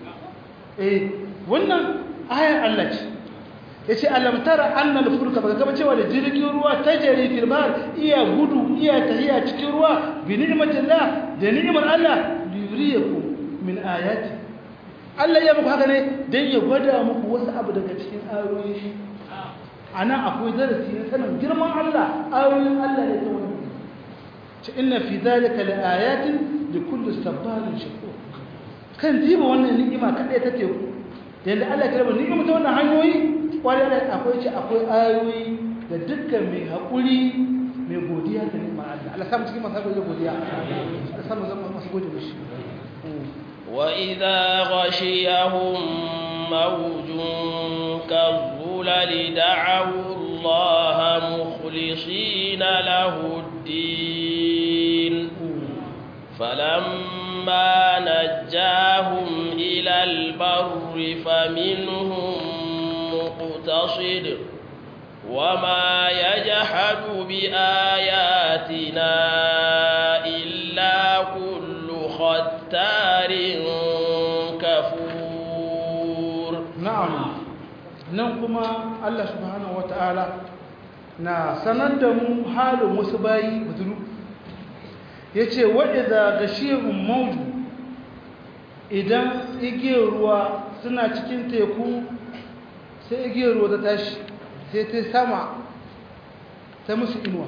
Speaker 2: eh wannan ayar Allah ce yace alam tara anna al-fulka baka gaba cewa da jirgin ruwa tajri fil bahr iya gudu iya tahiya cikin ruwa bi ni'matillah da ni'imar Allah liyuriyakum min ayati Allah ya muku haka ne dan ya gwada muku wasu abu daga cikin ayoyin shi ana akwai darasi na sanin girman Allah ayoyin Allah ne ta wani ce inna fi zalika laayatin likulli sabarin shakur kan diba wannan ni'ima kadai ta teku yanda Allah ya raba ni'ima ta wannan hanyoyi kwari Allah akwai ce akwai ayoyi da dukkan mai hakuri mai godiya ga ni'imar Allah Allah samu cikin masu godiya Allah samu zama masu godiya mishi
Speaker 1: وإذا غشيهم موج كالظلل دعوا الله مخلصين له الدين فلما نجاهم إلى البر فمنهم مقتصد وما يجحد بآياتنا إلا كل ختار كفور
Speaker 2: نعم nan kuma Allah subhanahu wataala na sanar da mu halin wasu bayi butulu yace wa idza gashihum mawju idan igiyar ruwa suna cikin teku sai igiyar ruwa ta tashi sai ta sama ta musu inuwa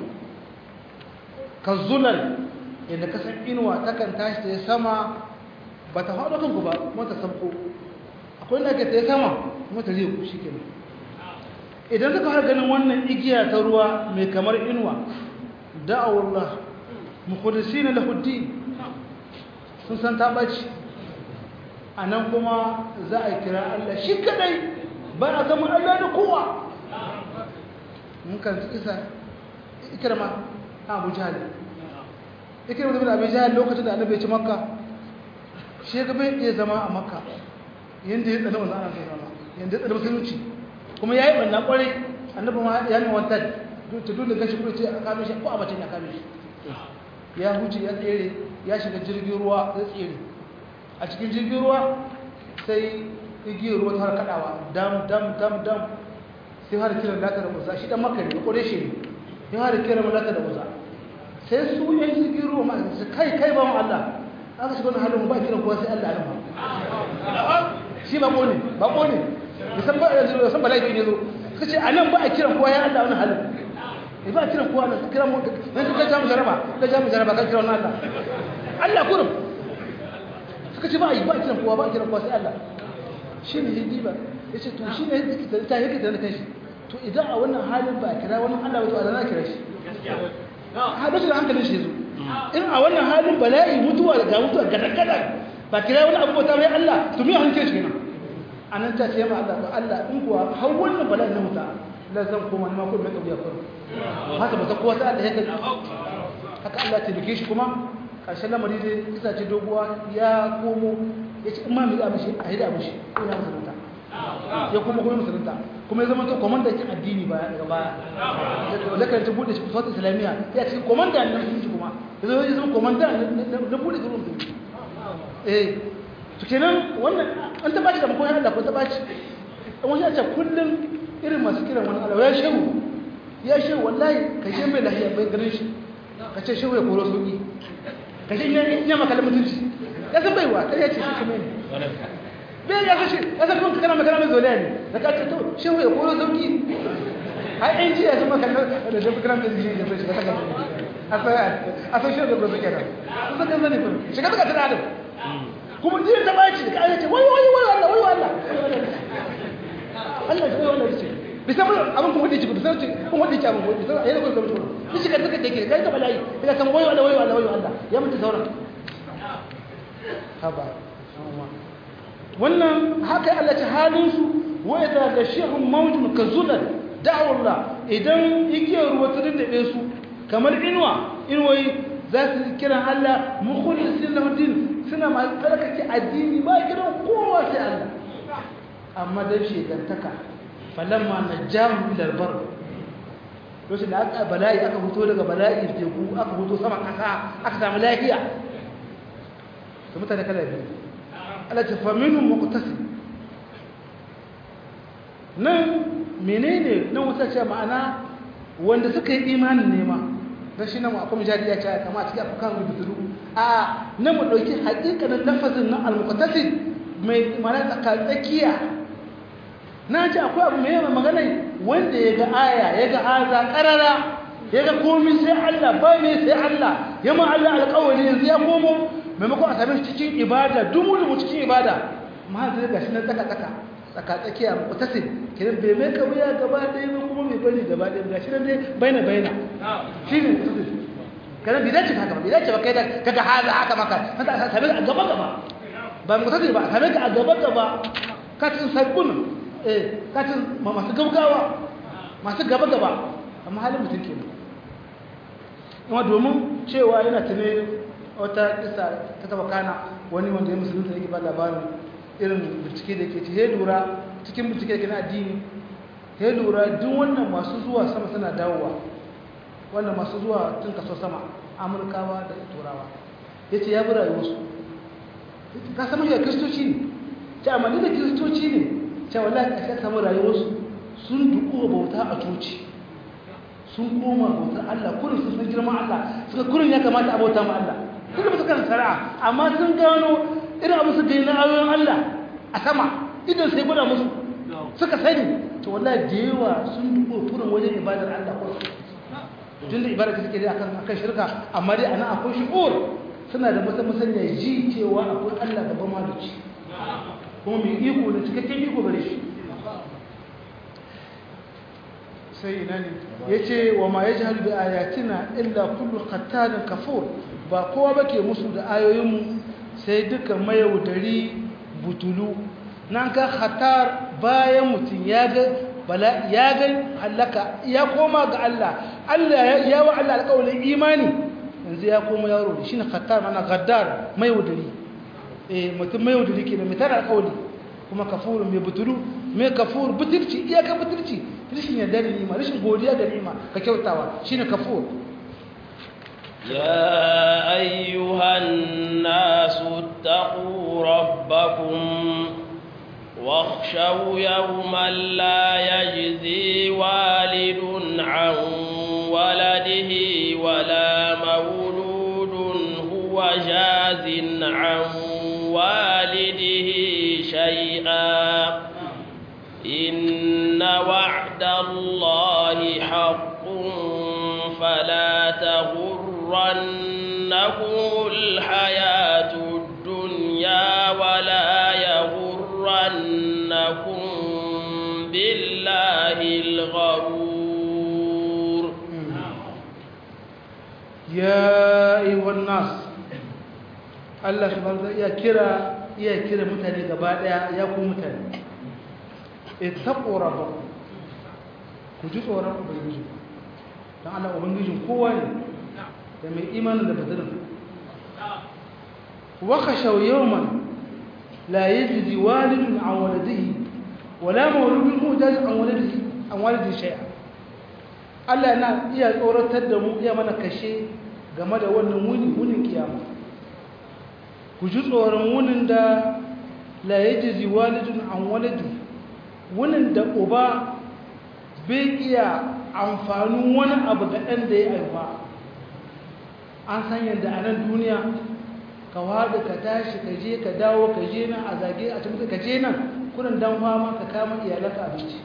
Speaker 2: kazulal yadda kasan inuwa takan tashi ta sama ba ta faɗo kanku ba kuma ta sabko akwai na ta sama kuma ta zai ku shi kenan idan suka har ganin wannan igiya ta ruwa mai kamar inuwa da'awullah mukhlisina lahu din sun san ta baci anan kuma za a kira Allah shi kadai ba a zama Allah da kowa mun kan isa ikrama Abu Jahl ikrama da Abu Jahl lokacin da Annabi ya ci Makka shi ga bai iya zama a Makka yanda ya tsada manzo Allah sallallahu alaihi yanda ya tsada musulunci kuma yayi banna kwarai Annabi ma ya ne wantan to dole gashi ko ce a kame shi ko a bace ya kame shi ya huce ya tsere ya shiga jirgin ruwa ya tsere a cikin jirgin ruwa sai igiyar ruwa har kadawa dam dam dam dam sai har kiran lata da musa shi dan makka ne kore shi ne sai har kiran lata da musa sai su yan jirgin ruwa ma su kai kai ba mu Allah aka shiga wannan halin ba kiran kowa sai Allah alama shi ba kone ba kone musan ba yanzu san bala'i ne zo kace anan ba a kiran kowa ya Allah wannan halin eh ba a kiran kowa nan kiran mu dan ka ja mu jaraba ka ja mu jaraba ka kiran Allah Allah kurum suka ce ba yi ba a kiran kowa ba a kiran kowa sai Allah shi ne hindi ba ya ce to shi ne ta yake da kai shi to idan a wannan halin ba a kira wani Allah ba to Allah na kira shi ha lokacin da hankalin shi zo in a wannan halin bala'i mutuwa ga mutuwa gadagada ba kira wani abu ta mai Allah to me hankalin shi kenan anan ta ce ma Allah to Allah in kuwa har wannan bala'i na muta la zan koma ma ko mai kabiya ko haka ba ta kowa ta Allah ya kai haka Allah ta bike shi kuma karshen lamari dai kisa ce doguwa ya komo ya ce imam ya mishi a hida mishi ko ya musulunta ya kuma kuma musulunta kuma ya zama to komanda kin addini ba daga baya da kan ta bude shi kusa islamiyya ya ce komanda ne musulunci kuma ya zama ya zama komanda na bude gurin musulunci eh to kenan wannan an ta bashi da makon Allah ko ta bashi an wani ya ce kullum irin masu kiran wani Allah ya shehu ya shehu wallahi ka je mai lahiya bai garin shi ka ce shehu ya koro sauki ka ce ya maka da mutunci ya san baiwa kai ya ce shi kuma ne bai ya kashe ya san kuma kana magana mai zolaya ne da ka ce to shehu ya koro sauki har ɗan jiya sun maka da da kuma da jiya da bai shiga ta gaba a san shehu da koro sauki da sun san zane kuma shiga ta gaba da kuma jiya ta baci da ka ce wai wai wai Allah wai Allah Allah ya wai Allah ce bisa mun abin kuma dace bisa ce kun wadi ce abin ko bisa yayin ko kuma shi shiga take take kai ka bala'i ina kan wayo Allah wayo Allah wayo Allah ya mutu sauran haba wannan haka Allah ta halin su wa idza gashihum mawjun kazulan da'u Allah idan yake ruwa ta dindabe su kamar inuwa inuwai za su kiran Allah mukhlisin lahu din suna ma tsarkake addini ba kiran kowa sai Allah amma dan shegantaka falamma najjahu ila albar lokacin da aka bala'i aka fito daga bala'in teku aka fito sama kasa aka samu lafiya to mutane kala biyu Allah ta faminu muqtasim nan menene nan wata ce ma'ana wanda suka yi imanin nema dan shi nan mu akwai mujadi ya ce kamar a cikin afukan rubutu a nan mu dauki hakikanin lafazin nan al-muqtasim mai ma'ana tsakiya na ce akwai abu mai yawan magana wanda ya ga aya ya ga haza karara ya ga komi sai Allah ba mai sai Allah ya ma Allah alƙawari yanzu ya komo maimakon a same shi cikin ibada dumu-dumu cikin ibada ma zai ga shi na tsaka-tsaka tsaka-tsakiya mutasin kiran bai mai kawai gaba ɗaya ba kuma bai bari gaba ɗaya ga shi nan dai baina-baina shi ne mutasin kanan bai dace haka ba bai dace ba kai da kaga haza haka maka a same ka a gaba-gaba ba mutasin ba a same ka a gaba-gaba ka cikin sabbin eh katin masu gaugawa masu gaba-gaba amma halin mutum ke kuma domin cewa yana tune wata kisa ta taba kana wani wanda ya musulunta yake ba labarin irin bincike da ke ci ya lura cikin bincike da ke na addini ya lura duk wannan masu zuwa sama suna dawowa wannan masu zuwa tun kaso sama amurkawa da turawa ya ce ya bi rayuwarsu ka sama shi da kiristoci ne ce amma ni da kiristoci ne cewa wallahi ka samu rayuwarsu sun duku bauta a coci sun koma bautar Allah kurin sun san girman Allah suka kurin ya kamata a bauta ma Allah suka ba su kan sara'a amma sun gano irin abu su gani na ayoyin Allah a sama idan sai gwada musu suka sani to wallahi da yawa sun duku kurin wajen ibadar Allah ko tun da ibadar suke dai akan akan shirka amma dai anan akwai shu'ur suna da musanya ji cewa akwai Allah gaban maluci kuma mai iko da cikakken iko gare shi sai ina ne ya ce wa ma ya ji halbi ayatina illa kullu khattarin kafur ba kowa ba ke musu da ayoyinmu sai duka mayaudari butulu nan ka khattar bayan mutum ya ga bala ya ga halaka ya koma ga Allah Allah ya wa Allah alƙawarin imani yanzu ya koma yaro shine khattar mana gaddar mayaudari eh mutum mai wadda ke da mitar alƙawali kuma kafuru mai butulu mai kafuru butulci iyaka butulci rashin yarda da nima rashin godiya da nima ka kyautawa shine kafur
Speaker 1: ya ayyuhan nasu taqu rabbakum واخشوا يوما لا يجزي والد عن ولده ولا مولود هو جاز عن والده شيئا إن وعد الله حق فلا تغرنكم الحياة الدنيا ولا يغرنكم بالله بالله الغرور
Speaker 2: يا أيها الناس الله سبحانه وتعالى يا كرا يا كرا متاني gaba daya ya ku mutane ittaqu rabbakum ku ji tsoron ubangiji dan Allah ubangijin kowa ne da mai imanin da badirin wa khashaw yawman la yajzi walidun an waladihi wala mawludun mujaz an waladihi an waladihi shay'a Allah yana iya tsoratar da mu iya mana kashe game da wannan wuni wunin kiyama ku ji tsoron wunin da la yajzi walidun an waladihi wunin da uba bai iya amfanin wani abu ga ɗan da ya haifa an san yadda a nan duniya ka wada ka tashi ka je ka dawo ka je nan a zage a cikin ka je nan kudin dan fama ka kama iyalanka abinci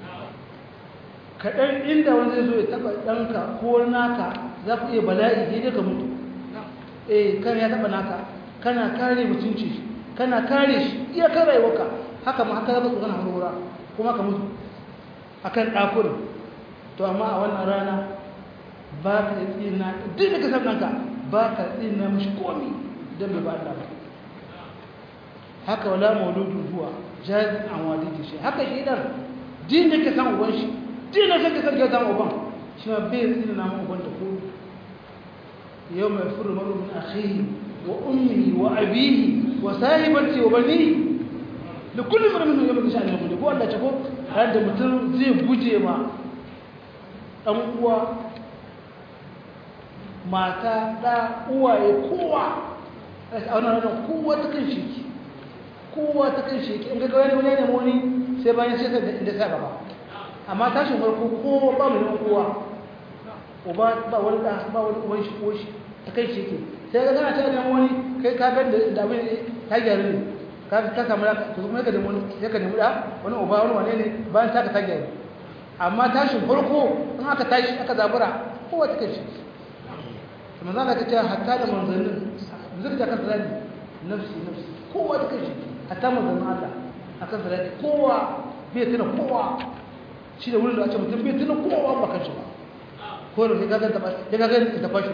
Speaker 2: kaɗan inda wani zai zo ya taɓa ɗanka ko naka za ku iya bala'i daidai ka mutu eh kan ya taɓa naka kana kare mutunci kana kare shi iya kan rayuwarka haka ma haka za ka kana harura kuma ka mutu akan ɗakunan to amma a wannan rana ba ka tsina duk da ka san ɗanka ba ka tsina mashi komi don bai ba Allah ba haka wala mauludu huwa jazin an walidi shi haka shi dan din da ka san uban shi din da ka san kyautan uban shi ma bai tsina na uban da ko yau mai furu maru min akhihi wa ummihi wa abihi wa sahibati wa banihi da kullum da mutum ya mutu sha'ani mutum ko Allah ce ko har da mutum zai guje ma dan uwa mata da uwaye kowa a wannan ranar kowa ta kan shi kowa ta kan shi in ga wani wani ne wani sai bayan sai da inda sa gaba amma tashin farko kowa ba mu kowa uba ba wani da ba wani uwan shi ko shi ta kai shi ke sai ga kana ta da wani kai ka ga da abin ta gyaru ne ka ka samu da to kuma ka da wani sai ka nemi da wani uba wani wane ne bayan ta ka ta gyaru amma tashin farko in aka tashi aka zabura kowa ta kai shi kuma za ka ce hatta da manzannin zai da kan zani nafsi nafsi kowa ta kai shi hatta manzannin Allah akan zalati kowa bai tuna kowa shi da wurin da ake mutum bai tuna kowa ba kan shi ba ko da ka ganta ba ya ga ganta ta fashi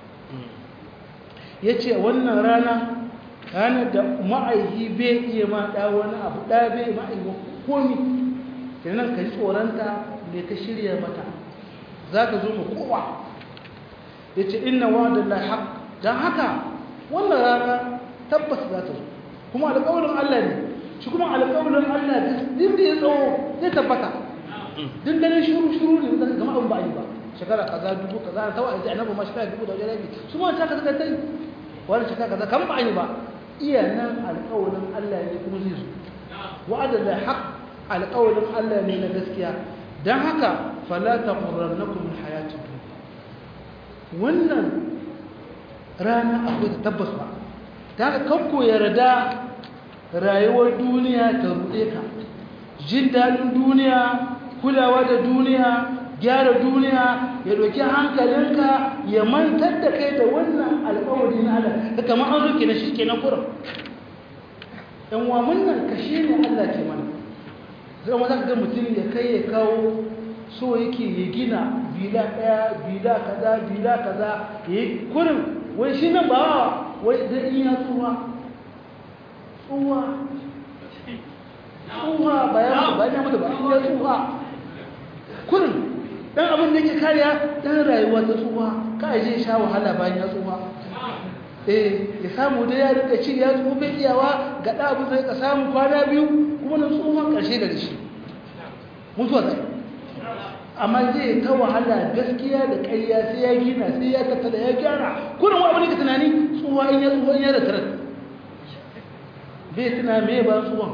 Speaker 2: yace wannan rana ranar da ma'aihi bai iya ma da wani abu da bai ma'aihi komi kenan ka ji tsoranta me ka shirya mata zaka zo mu kowa yace inna wa'dallahi haqq dan haka wannan rana tabbas za ta zo kuma alƙawarin Allah ne shi kuma alƙawarin Allah din da ya tsawo zai tabbata din ganin shuru shuru ne zaka gama abin ba yi ba shekara kaza dubu kaza ta wa'azi annabi ma shekara dubu da wajen rabi su ma ta kaza tai wani shekara kaza kan ba yi ba iya nan alƙawarin Allah ne kuma zai zo wa'adallahi haqq alƙawarin Allah ne na gaskiya dan haka fala taqurrannakum alhayatud dunya wannan rana akwai ta tabbas ba ta haka kanko yarda rayuwar duniya ta ruɗe ka jin daɗin duniya kulawa da duniya gyara duniya ya ɗauki hankalinka ya mantar da kai da wannan alƙawari na Allah da kamar an roke na shi ke na kuran ɗan wa munnan kashe ne Allah ke mana zai ma za ka ga mutum ya kai ya kawo so yake ya gina bila ɗaya bila kaza bila kaza ya yi kurin wai shi nan ba wai da iya tsuwa tsuwa tsuwa ba ya ba ya mutu ba iya tsuwa kurin dan abin da yake kariya dan rayuwa ta tsuwa ka je sha wahala bayan ya tsuwa eh ya samu da ya rika ci ya tsuwa bai iyawa ga da abu zai ka samu kwana biyu kuma na tsuwa karshe da shi mutuwa zai amma zai ta wahala gaskiya da ƙarya sai ya gina sai ya tattala ya gyara kurin wa abin da tunani tsuwa in ya tsuwa in ya da tarar bai tuna me ba tsuwan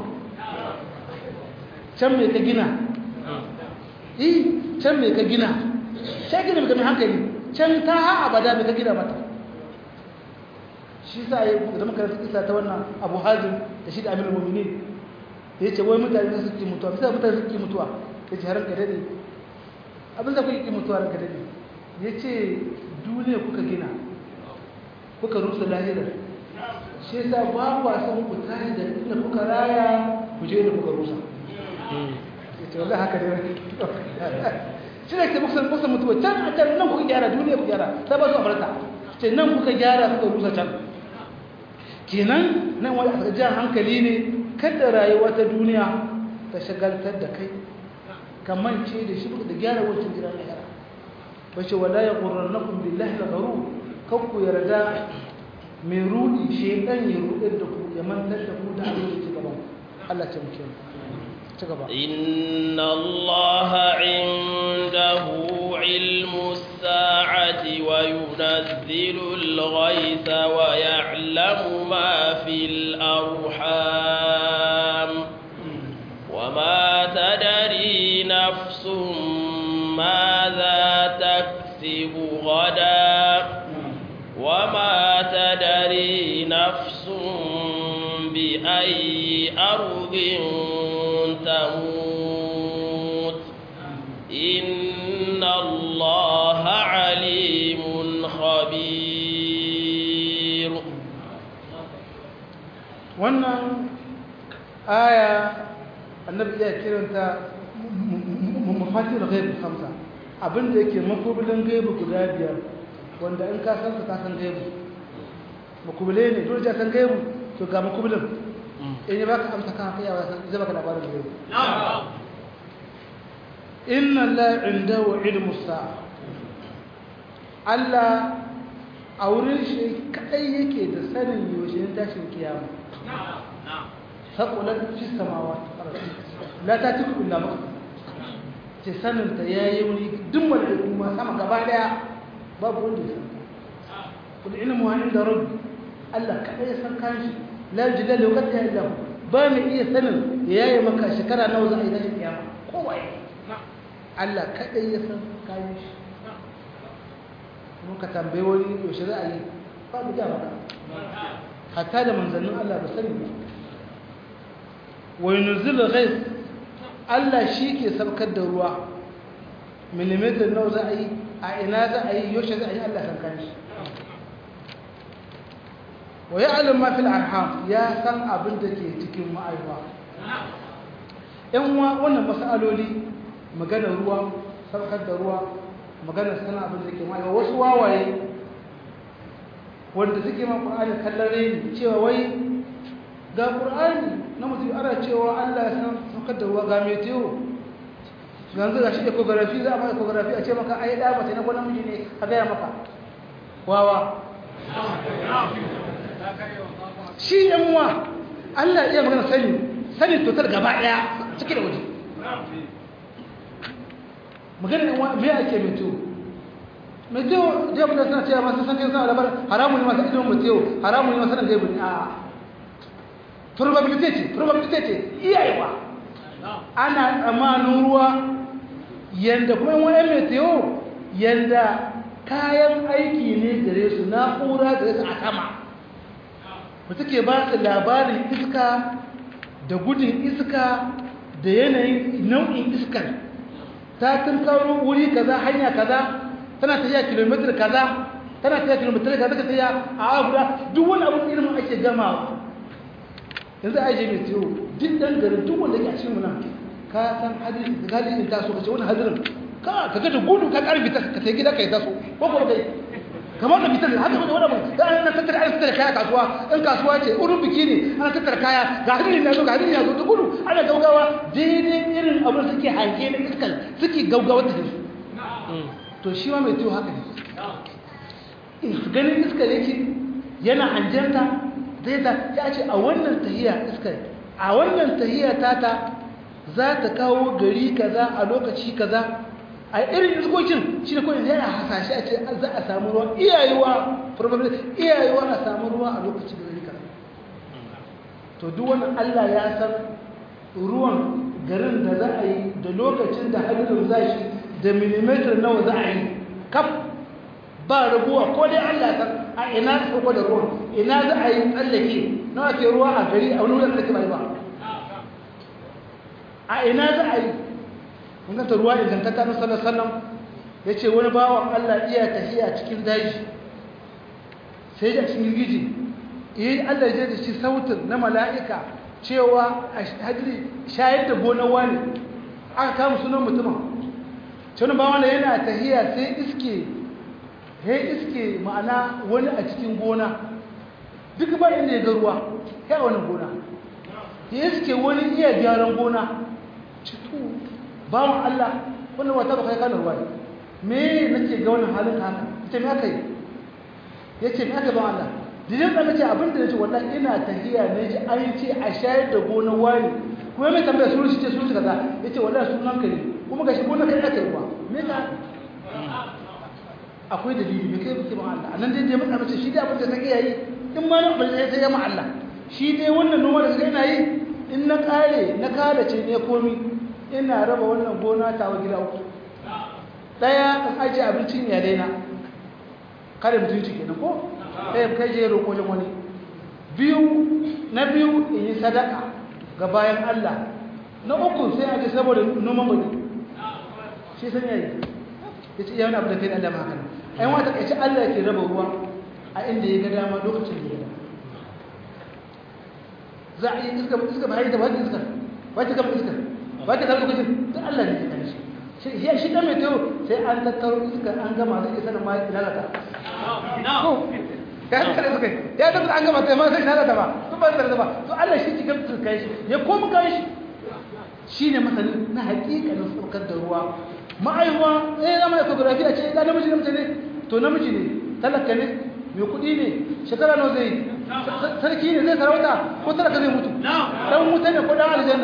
Speaker 2: can me ka gina eh can me ka gina sai gina mai hankali can ta ha abada me ka gina mata shi sa ya da muka isa ta wannan Abu Hazim da shi da Amirul Mu'minin yace wai mutane su ki mutuwa sai mutane su ki mutuwa yace har ka dade abin da kuke ki mutuwa ranka dade yace duniya kuka gina kuka rusa lahirar shi yasa babu wasan ku tashi da inda kuka raya ku je da kuka rusa ce wallahi haka ne shi ne ke muka muka mutuwa can a can nan kuka gyara duniya ku gyara sai ba su a barka ce nan kuka gyara suka rusa can kenan nan wani a jan hankali ne kada rayuwa ta duniya ta shagaltar da kai ka mance da shi da gyara wancan gidan lahira ba ce wala ya qurrannakum billahi al-gharur kan ku yarda mai rudi shedan ya rudar da ku ya mantar da ku da abin da ke gaban Allah ce muke ci gaba
Speaker 1: inna allaha indahu ilmu as-sa'ati wa yunazzilu al-ghaytha wa ya'lamu ma fil arham wa ma tadri nafsun madha taksibu ghadan وما تدري نفس بأي أرض تموت إن الله عليم خبير
Speaker 2: wannan aya annabi ya kiranta mafatihul ghaib khamsa abinda yake makubilin gaibu guda biyar wanda in ka san ka san gaibu makubule ne dole ka san gaibu to ga makubulin in ya baka amsa kan kai ya san zai baka labarin gaibu inna la indahu ilmu sa'a Allah a wurin shi kadai yake da sanin yaushe tashin kiyama saqulat fi samawati la tatiku illa ma ce sanin ta yayi wani duk wanda kuma sama gaba daya babu wanda ya san kul ilmu inda rabbi Allah kada ya san kanshi la jidal waqti illa ba mai iya sanin yayi maka shekara nawa za a yi tashin kiyama kowa Allah kada ya san kanshi mun ka tambaye wani yaushe za a yi babu da maka hatta da manzannin Allah ba sani ba wa yunzilu ghayth Allah shi ke sabkar da ruwa millimeter nawa za a yi a ina za a yi yaushe za a yi Allah san kanshi wa ya'lam ma fil arham ya san abin da ke cikin ma'aifa yan uwa wannan masaloli magana ruwa sabkar da ruwa magana sana abin da ke ma'aifa wasu wawaye wanda suke ma Qur'ani kallare ni cewa wai ga Qur'ani na mutum ana cewa Allah ya san sabkar da ruwa ga meteo yanzu ga shi ecography za a ma ecography a ce maka ai da mace na gwanan miji ne a gaya maka wawa shi yan uwa Allah iya magana sani sani total gaba daya cike da waje magana yan uwa me ake meteo meteo da mun sana cewa masu san kai sana labar haramun ne masu ilimin meteo haramun ne masu sanin gaibu a probability ce probability ce iyayewa ana tsammanin ruwa yanda kuma wani meteo yanda kayan aiki ne gare su na'ura gare su a sama ba take ba su labarin iska da gudun iska da yanayin nau'in iskar ta tun kawo wuri kaza hanya kaza tana tafiya kilomitar kaza tana tafiya kilomitar kaza ka tafiya a abuda duk wani abin ilimin ake gamawa yanzu a je meteo duk ɗan garin duk wanda ke a cikin nan ka san hadirin da hadirin ta so ka ce wani hadirin ka ka ga da gudu ka karbi ta ka sai gida kai ta so ko ko kai kamar da bitan haka wani wani da an tattara an tattara kaya kasuwa in kasuwa ce urun biki ne ana tattara kaya ga hadirin ya zo ga hadirin ya zo da gudu ana gaugawa daidai irin abin suke hanke na iskal suke gaugawa da su to shi ma mai tiyo haka ne ganin iskal yake yana hanjanta zai ta ya ce a wannan tahiya iskar a wannan tahiya tata za ta kawo gari kaza a lokaci kaza a irin iskokin shi ne kawai yana hasashe a ce za a samu ruwa iyayewa probably iyayewa a samu ruwa a lokacin da gari kaza to duk wannan Allah ya san ruwan garin da za a yi da lokacin da hadirin za shi da millimeter nawa za a yi kaf ba raguwa ko dai Allah ya san a ina sauko da ruwan ina za a yi tsallake nawa ke ruwa a gari a wani wurin da ke bai ba a ina za a yi inganta ruwa ingantata na sallar sallam ya ce wani bawan Allah iya tafiya cikin daji sai da cikin girgiji yi Allah ya da shi sautin na mala'ika cewa a hadiri shayar da gonar wani aka kama sunan mutumin wani ba wanda yana tahiya sai iske he iske ma'ana wani a cikin gona duk ba inda ya ga ruwa ya wani gona ya iske wani iya gyaran gona cikin bawan Allah wannan wata ba kai kana ruwa me nake ga wannan halin haka ita me aka yi yace me aka ba Allah dijin da nace abinda nace wallahi ina tahiya ne ji an ce a shayar da gonar wani kuma mai tambaya suru ce suru kaza yace wallahi sunan ka ne kuma gashi gonar kai aka yi ruwa me ka akwai dalili me kai biki ba Allah anan dai dai mun amince shi dai abinda take yayi in ma nan bai sai ya ma Allah shi dai wannan noma da kai ina yi in na kare na kare ce ne komi ina raba wannan gona ta wa gida uku daya kan aje abincin ya daina kare mutunci kenan ko ɗaya kai je roƙo wajen wani biyu na biyu in yi sadaka ga bayan Allah na uku sai a ce saboda noman bane shi san yayi ya ce yawon abu da kai da Allah haka nan ai wata kai ce Allah ke raba ruwa a inda ya ga dama lokacin da ya ga za a yi iska iska ba yi da wani iska ba ta kama iska ba ta kama lokacin duk Allah ne ya kan shi shi shi dan mai tayo sai an tattaro iska an gama sai sanin ma lalata ya kare suka ya tabbata an gama sai ma sai lalata ba to ba da ba to Allah shi ki gamsu kai shi ya komo kai shi shine masanin na hakikanin saukar da ruwa ma'aiwa eh zama ecography a ce da namiji namiji ne to namiji ne talaka ne mai kudi ne shekara nawa zai sarki ne zai sarauta ko talaka zai mutu dan mutane ko dan aljanna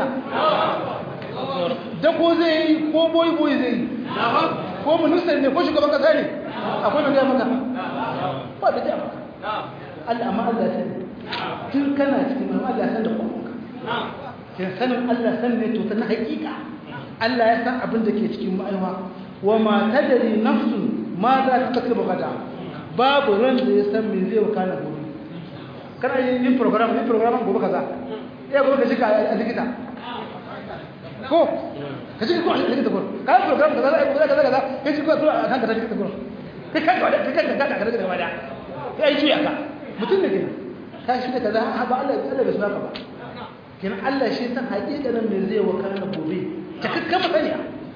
Speaker 2: da ko zai yi ko boy boy zai yi ko ministan ne ko shugaban kasa ne akwai mai gaya maka ba da gaya maka Allah amma Allah ya sani tun kana cikin amma Allah ya san da kwanka kin sanin Allah san ne to ta na hakika Allah ya san abin da ke cikin ma'aiwa wa ma tadri nafsun ma za ta kasaba gada babu ran da ya san me zai wakana gobe kana yin program yin program gobe kaza ya gobe ka shiga a likita ko ka ji ko da take ko ka program kaza ai kaza kaza kaza kai ji ko a kan ka take ko kai kai da kai kai da ka rage da wada kai ji aka mutun ne kenan ka shi da kaza ba Allah Allah bai saka ba kenan Allah shi san hakikanin me zai wakana gobe takakkan masani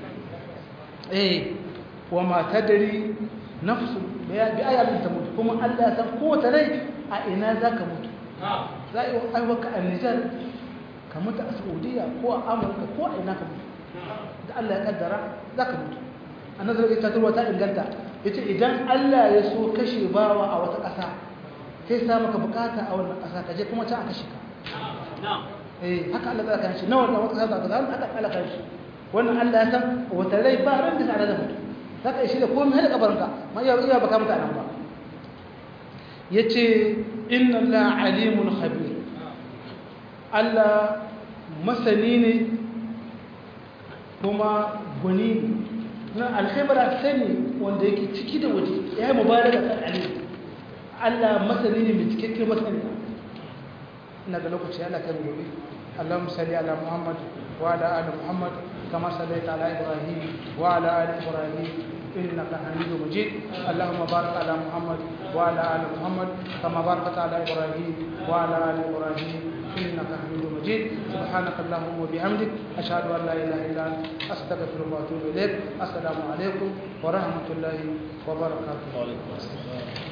Speaker 2: eh wa ma tadri nafsu bi ayatin ta mutu kuma Allah ya san ko ta rai a ina zaka mutu za ai waka a Niger ka mutu a Saudiya ko a Amurka ko a ina ka mutu da Allah ya kaddara za ka mutu annabi ya tarwa ta inganta yace idan Allah ya so kashe bawa a wata ƙasa sai sa maka bukata a wannan ƙasa ka je kuma ta a kashe ka eh haka Allah ya kan shi nawa da wata ƙasa ka haka Allah kan shi wannan Allah ya san wata rai ba ran da tsara da mutu zaka shi da komai har kabarinka ma iya iya baka mutu anan ba yace inna Allah alimul khabir Allah masani ne kuma gwani na alkhibra sani wanda yake ciki da waje ya yi mubaraka kan alim Allah masani ne mai cikakken masani ina da lokaci Allah kai gobe Allahumma salli ala Muhammad wa ala ali Muhammad kama sallaita ala Ibrahim wa ala ali Ibrahim innaka Hamidum Majid Allahumma barik ala Muhammad wa ala ali Muhammad kama barakta ala Ibrahim wa ala ali Ibrahim إنك حميد مجيد سبحانك اللهم وبحمدك أشهد أن لا إله إلا أنت أستغفرك وأتوب إليك السلام عليكم ورحمة الله وبركاته.